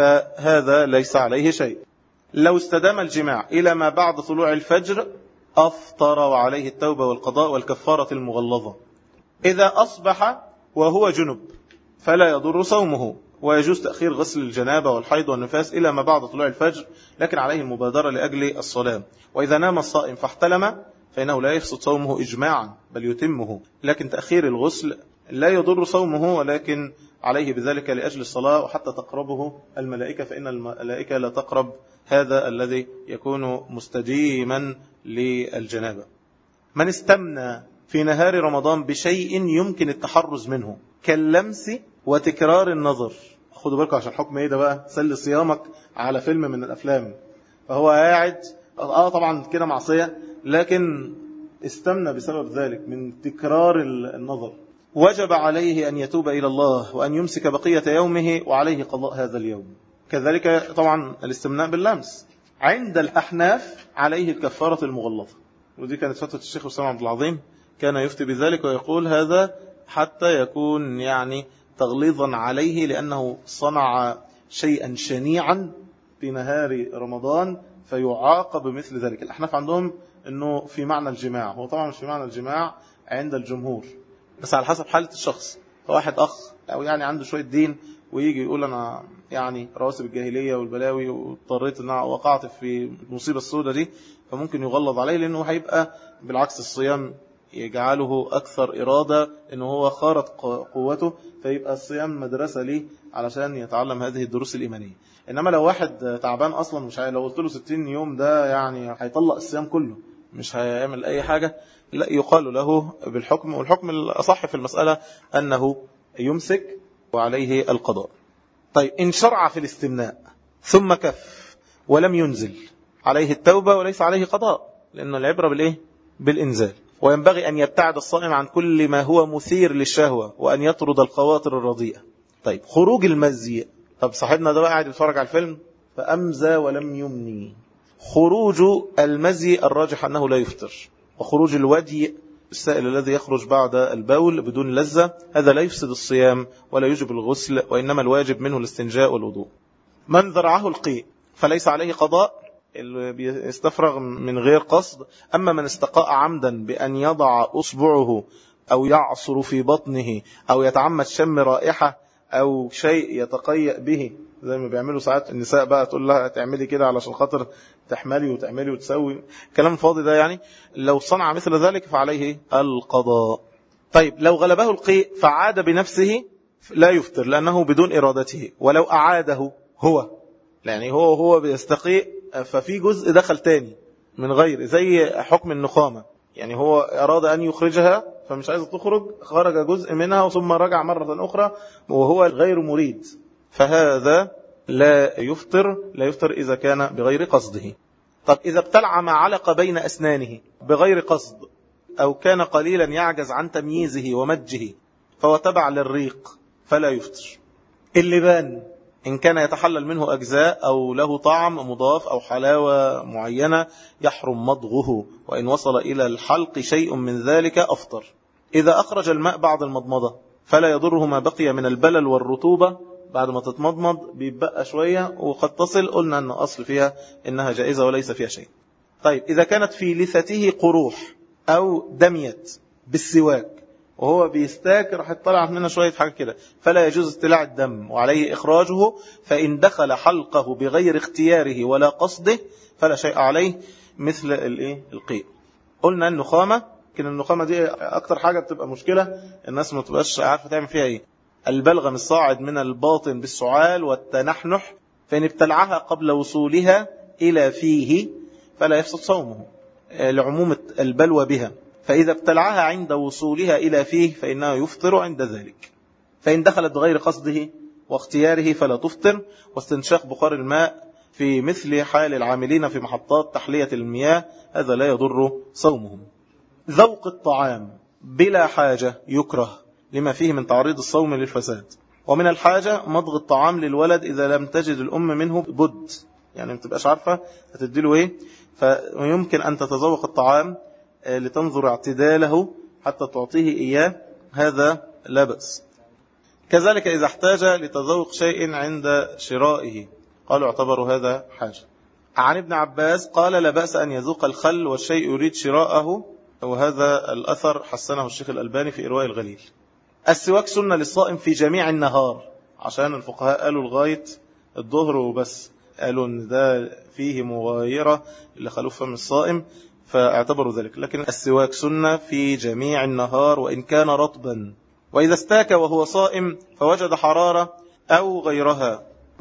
فهذا ليس عليه شيء. لو استدام الجماع إلى ما بعد طلوع الفجر أفطر وعليه التوبة والقضاء والكفارة المغلظة. إذا أصبح وهو جنب فلا يضر صومه، ويجوز تأخير غسل الجنابة والحيض والنفاس إلى ما بعد طلوع الفجر، لكن عليه المبادرة لأجل الصلاة. وإذا نام الصائم فاحتلم فإنه لا يفسد صومه إجماعا بل يتمه، لكن تأخير الغسل لا يضر صومه، ولكن عليه بذلك لأجل الصلاة وحتى تقربه الملائكة، فإن الملائكة لا تقرب هذا الذي يكون مستديما للجنابة. من استمنى في نهار رمضان بشيء يمكن التحرز منه كاللمس وتكرار النظر، خدوا بالكم عشان حكم ايه ده بقى، سل صيامك على فيلم من الأفلام، فهو قاعد طبعا كده معصية، لكن استمنى بسبب ذلك من تكرار النظر، وجب عليه أن يتوب إلى الله وأن يمسك بقية يومه وعليه قضاء هذا اليوم. كذلك طبعا الاستمناء باللمس عند الأحناف عليه الكفارة المغلظة، ودي كانت فتوى الشيخ أسامة عبد العظيم، كان يفتي بذلك ويقول هذا حتى يكون يعني تغليظا عليه، لأنه صنع شيئا شنيعا في نهار رمضان فيعاقب مثل ذلك. الأحناف عندهم أنه في معنى الجماع، هو طبعا مش في معنى الجماع عند الجمهور، بس على حسب حالة الشخص. فواحد أخ أو يعني عنده شوية دين ويجي يقول أنا يعني رواسب الجاهلية والبلاوي واضطريت أن وقعت في المصيبة السوداء دي، فممكن يغلظ عليه، لأنه هيبقى بالعكس الصيام يجعله أكثر إرادة، أنه هو خارط قوته، فيبقى الصيام مدرسة ليه علشان يتعلم هذه الدروس الإيمانية. إنما لو واحد تعبان أصلا مش لو قلت له 60 يوم ده يعني هيطلق الصيام كله، مش هيعمل أي حاجة، لا يقال له بالحكم، والحكم الأصح في المسألة أنه يمسك وعليه القضاء. طيب إن شرع في الاستمناء ثم كف ولم ينزل عليه التوبة وليس عليه قضاء، لأن العبرة بالإيه؟ بالإنزال. وينبغي أن يبتعد الصائم عن كل ما هو مثير للشهوة وأن يطرد الخواطر الرديئة. طيب خروج المزي، طب صاحبنا ده قاعد يتفرج على الفيلم فأمزى ولم يمني، خروج المزي الراجح أنه لا يفطر، وخروج الودي السائل الذي يخرج بعد البول بدون لذة هذا لا يفسد الصيام ولا يجب الغسل، وإنما الواجب منه الاستنجاء والوضوء. من ذرعه القيء فليس عليه قضاء، اللي بيستفرغ من غير قصد. أما من استقاء عمدا بأن يضع أصبعه أو يعصر في بطنه أو يتعمد شم رائحة أو شيء يتقيأ به، زي ما بيعملوا ساعات النساء بقى تقول لها تعملي كده علشان خاطر تحملي وتعملي وتسوي كلام فاضي ده، يعني لو صنع مثل ذلك فعليه القضاء. طيب لو غلبه القيء فعاد بنفسه لا يفطر لأنه بدون إرادته، ولو أعاده هو يعني هو بيستقيء ففي جزء دخل تاني من غير، زي حكم النخامة، يعني هو أراد أن يخرجها فمش عايز تخرج، خرج جزء منها ثم رجع مرة أخرى وهو غير مريد، فهذا لا يفطر إذا كان بغير قصده. طب إذا ابتلع ما علق بين أسنانه بغير قصد أو كان قليلا يعجز عن تمييزه ومجه فهو تبع للريق فلا يفطر. اللبان إن كان يتحلل منه أجزاء أو له طعم مضاف أو حلاوة معينة يحرم مضغه، وإن وصل إلى الحلق شيء من ذلك أفطر. إذا أخرج الماء بعد المضمضة فلا يضره ما بقي من البلل والرطوبة، بعد ما تتمضمض بيبقى شوية وقد تصل، قلنا أن أصل فيها إنها جائزة وليس فيها شيء. طيب إذا كانت في لثته قروح أو دميت بالسواك وهو بيستاك راح يطلع منه شوية حاجة كده، فلا يجوز استلاع الدم وعليه إخراجه. فإن دخل حلقه بغير اختياره ولا قصده فلا شيء عليه، مثل القيء. قلنا النخامة، لكن النخامة دي أكتر حاجة بتبقى مشكلة، الناس ما تبقاش عارفة تعمل فيها إيه. البلغم الصاعد من الباطن بالسعال والتنحنح، فإن ابتلعها قبل وصولها إلى فيه فلا يفسد صومه لعموم البلوى بها. فإذا ابتلعها عند وصولها إلى فيه فإنه يفطر عند ذلك. فإن دخلت بغير قصده واختياره فلا تفطر. واستنشاق بخار الماء في مثل حال العاملين في محطات تحلية المياه هذا لا يضر صومهم. ذوق الطعام بلا حاجة يكره لما فيه من تعريض الصوم للفساد. ومن الحاجة مضغ الطعام للولد إذا لم تجد الأم منه بد، يعني ما تبقاش عارفة هتديله إيه، فيمكن أن تتذوق الطعام لتنظر اعتداله حتى تعطيه إياه، هذا لا بأس. كذلك إذا احتاج لتذوق شيء عند شرائه قالوا اعتبروا هذا حاجة. عن ابن عباس قال لا بأس أن يذوق الخل والشيء يريد شراءه، وهذا الأثر حسنه الشيخ الألباني في إرواء الغليل. السواك سنة للصائم في جميع النهار، عشان الفقهاء قالوا لغاية الظهر وبس، قالوا ان ده فيه مغايرة لخلوف فم الصائم فاعتبروا ذلك. لكن السواك سنة في جميع النهار وإن كان رطبا. وإذا استاك وهو صائم فوجد حرارة أو غيرها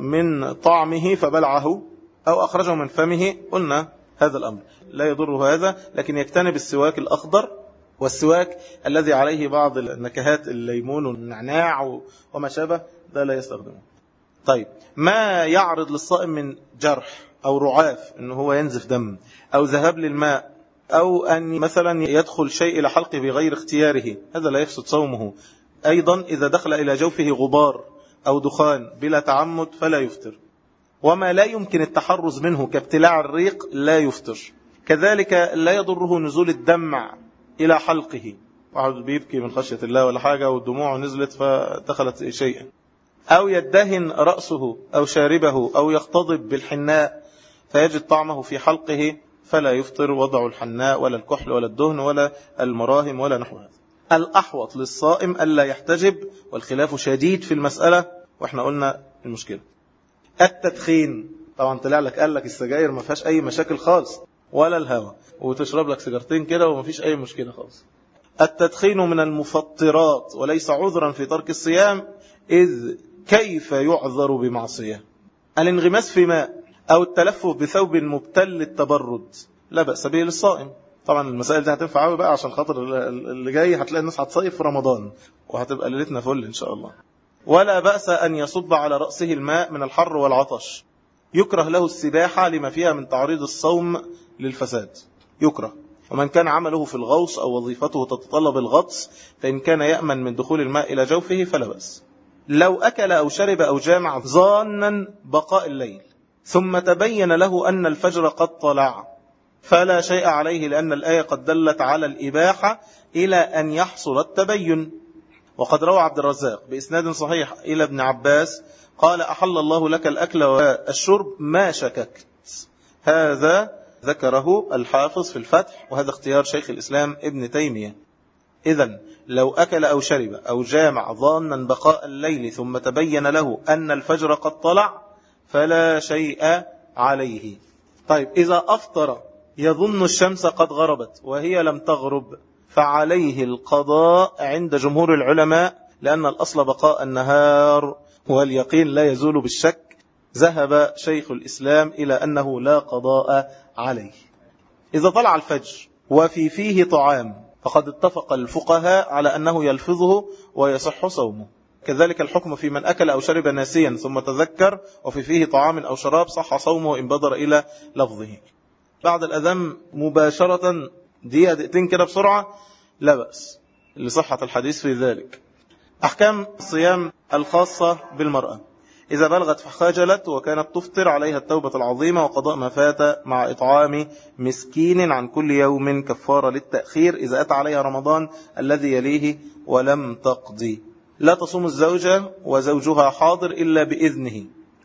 من طعمه فبلعه أو أخرجه من فمه، قلنا هذا الأمر لا يضره هذا، لكن يجتنب السواك الأخضر والسواك الذي عليه بعض النكهات، الليمون والنعناع وما شابه، ده لا يستخدمه. طيب، ما يعرض للصائم من جرح أو رعاف أنه هو ينزف دم أو ذهاب للماء أو أن مثلا يدخل شيء إلى حلقه بغير اختياره، هذا لا يفسد صومه. أيضا إذا دخل إلى جوفه غبار أو دخان بلا تعمد فلا يفطر. وما لا يمكن التحرز منه كابتلاع الريق لا يفطر. كذلك لا يضره نزول الدمع إلى حلقه، واحد بيبكي من خشية الله ولا حاجة والدموع نزلت فدخلت شيئا، أو يدهن رأسه أو شاربه أو يختضب بالحناء فيجد طعمه في حلقه فلا يفطر وضع الحناء ولا الكحل ولا الدهن ولا المراهم ولا نحو هذا. الأحوط للصائم ألا يحتجب، والخلاف شديد في المسألة وإحنا قلنا المشكلة. التدخين طبعا طلع لك قال لك السجاير ما فيهاش أي مشاكل خالص ولا الهوى، وتشرب لك سيجارتين كده وما فيش أي مشكلة خالص. التدخين من المفطرات وليس عذرا في ترك الصيام، إذ كيف يعذر بمعصية؟ الانغماس في ماء أو التلفف بثوب مبتل التبرد لا بأس به للصائم. طبعا المسائل دي هتنفع قوي بقى عشان خاطر اللي جاي هتلاقي الناس هتصيف في رمضان وهتبقى ليلتنا فل إن شاء الله. ولا بأس أن يصب على رأسه الماء من الحر والعطش. يكره له السباحة لما فيها من تعريض الصوم للفساد، يكره. ومن كان عمله في الغوص أو وظيفته تتطلب الغطس فإن كان يأمن من دخول الماء إلى جوفه فلا بأس. لو أكل أو شرب أو جامع ظانا بقاء الليل ثم تبين له أن الفجر قد طلع فلا شيء عليه، لأن الآية قد دلت على الإباحة إلى أن يحصل التبين. وقد روى عبد الرزاق بإسناد صحيح إلى ابن عباس قال أحل الله لك الأكل والشرب ما شككت. هذا ذكره الحافظ في الفتح، وهذا اختيار شيخ الإسلام ابن تيمية. إذن لو أكل أو شرب أو جامع ظانا بقاء الليل ثم تبين له أن الفجر قد طلع فلا شيء عليه. طيب، إذا أفطر يظن الشمس قد غربت وهي لم تغرب فعليه القضاء عند جمهور العلماء، لأن الأصل بقاء النهار واليقين لا يزول بالشك. ذهب شيخ الإسلام إلى أنه لا قضاء عليه. إذا طلع الفجر وفي فيه طعام فقد اتفق الفقهاء على أنه يلفظه ويصح صومه. كذلك الحكم في من أكل أو شرب ناسيا ثم تذكر وفي فيه طعام أو شراب صح صومه إن بدر إلى لفظه. بعد الأذان مباشرة دقيقتين كده بسرعة لا بأس لصحة الحديث في ذلك. أحكام الصيام الخاصة بالمرأة: إذا بلغت فخجلت وكانت تفطر عليها التوبة العظيمة وقضاء ما فات مع إطعام مسكين عن كل يوم كفارة للتأخير إذا أتى عليها رمضان الذي يليه ولم تقضي. لا تصوم الزوجة وزوجها حاضر إلا بإذنه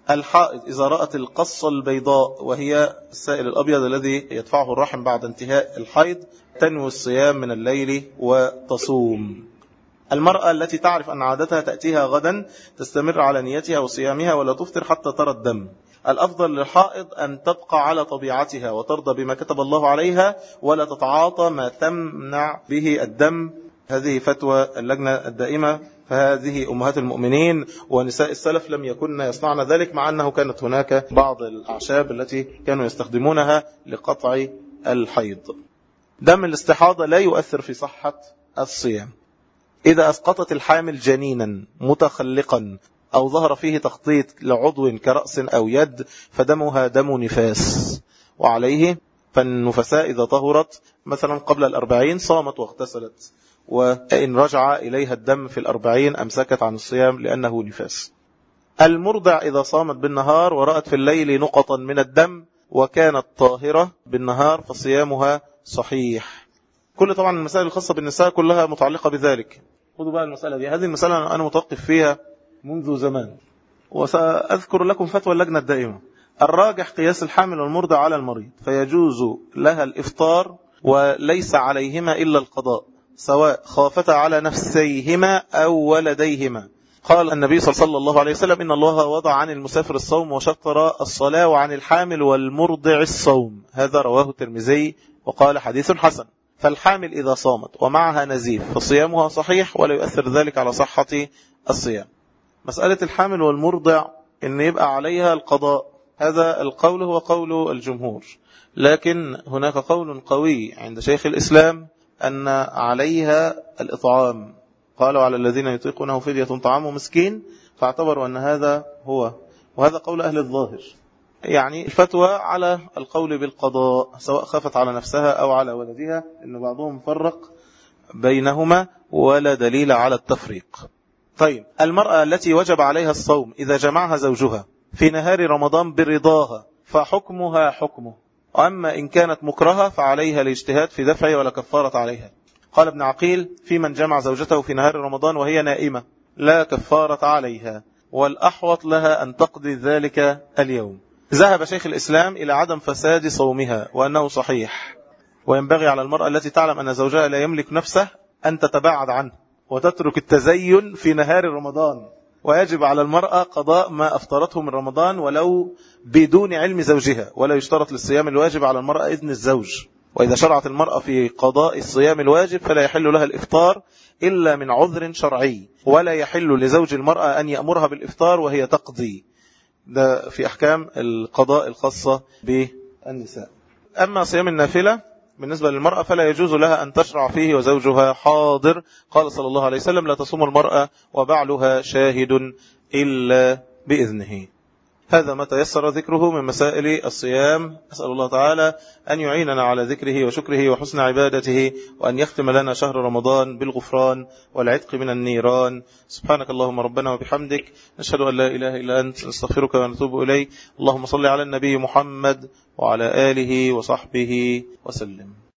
الحائض إذا رأت القصة البيضاء وهي السائل الأبيض الذي يدفعه الرحم بعد انتهاء الحيض تنوي الصيام من الليل وتصوم. المرأة التي تعرف أن عادتها تأتيها غدا تستمر على نيتها وصيامها ولا تفطر حتى ترى الدم. الأفضل للحائض أن تبقى على طبيعتها وترضى بما كتب الله عليها ولا تتعاطى ما تمنع به الدم. هذه فتوى اللجنة الدائمة، فهذه أمهات المؤمنين ونساء السلف لم يكن يصنعن ذلك، مع أنه كانت هناك بعض الأعشاب التي كانوا يستخدمونها لقطع الحيض. دم الاستحاضة لا يؤثر في صحة الصيام. إذا أسقطت الحامل جنينا متخلقا أو ظهر فيه تخطيط لعضو كرأس أو يد فدمها دم نفاس، وعليه فالنفساء إذا طهرت مثلا قبل 40 صامت واغتسلت، وإن رجع إليها الدم في 40 أمسكت عن الصيام لأنه نفاس. المرضع إذا صامت بالنهار ورأت في الليل نقطا من الدم وكانت طاهرة بالنهار فصيامها صحيح. كل طبعا المسائل الخاصة بالنساء كلها متعلقة بذلك. خذوا بقى المسألة دي، هذه المسألة أنا متوقف فيها منذ زمان، وسأذكر لكم فتوى اللجنة الدائمة. الراجح قياس الحامل والمرضع على المريض، فيجوز لها الإفطار وليس عليهما إلا القضاء سواء خافتا على نفسيهما أو ولديهما. قال النبي صلى الله عليه وسلم إن الله وضع عن المسافر الصوم وشطر الصلاة وعن الحامل والمرضع الصوم. هذا رواه الترمذي وقال حديث حسن. فالحامل إذا صامت ومعها نزيف فصيامها صحيح ولا يؤثر ذلك على صحة الصيام. مسألة الحامل والمرضع إن يبقى عليها القضاء، هذا القول هو قول الجمهور، لكن هناك قول قوي عند شيخ الإسلام أن عليها الإطعام. قالوا على الذين يطيقونه فدية طعام مسكين، فاعتبروا أن هذا هو، وهذا قول أهل الظاهر. يعني الفتوى على القول بالقضاء سواء خافت على نفسها أو على ولدها، إن بعضهم فرق بينهما ولا دليل على التفريق. طيب، المرأة التي وجب عليها الصوم إذا جمعها زوجها في نهار رمضان برضاها فحكمها حكمه، أما إن كانت مكرهة فعليها الاجتهاد في دفعه ولا كفارة عليها. قال ابن عقيل في من جمع زوجته في نهار رمضان وهي نائمة لا كفارة عليها، والأحوط لها أن تقضي ذلك اليوم. ذهب شيخ الإسلام إلى عدم فساد صومها وأنه صحيح، وينبغي على المرأة التي تعلم أن زوجها لا يملك نفسه أن تتباعد عنه وتترك التزين في نهار رمضان، ويجب على المرأة قضاء ما أفطرته من رمضان ولو بدون علم زوجها، ولا يشترط للصيام الواجب على المرأة إذن الزوج. وإذا شرعت المرأة في قضاء الصيام الواجب فلا يحل لها الإفطار إلا من عذر شرعي، ولا يحل لزوج المرأة أن يأمرها بالإفطار وهي تقضي. ده في أحكام القضاء الخاصة بالنساء. أما صيام النافلة بالنسبة للمرأة فلا يجوز لها أن تشرع فيه وزوجها حاضر. قال صلى الله عليه وسلم لا تصوم المرأة وبعلها شاهد إلا بإذنه. هذا ما تيسر ذكره من مسائل الصيام. أسأل الله تعالى أن يعيننا على ذكره وشكره وحسن عبادته، وأن يختم لنا شهر رمضان بالغفران والعتق من النيران. سبحانك اللهم ربنا وبحمدك، نشهد أن لا إله إلا أنت، نستغفرك ونتوب إليك. اللهم صل على النبي محمد وعلى آله وصحبه وسلم.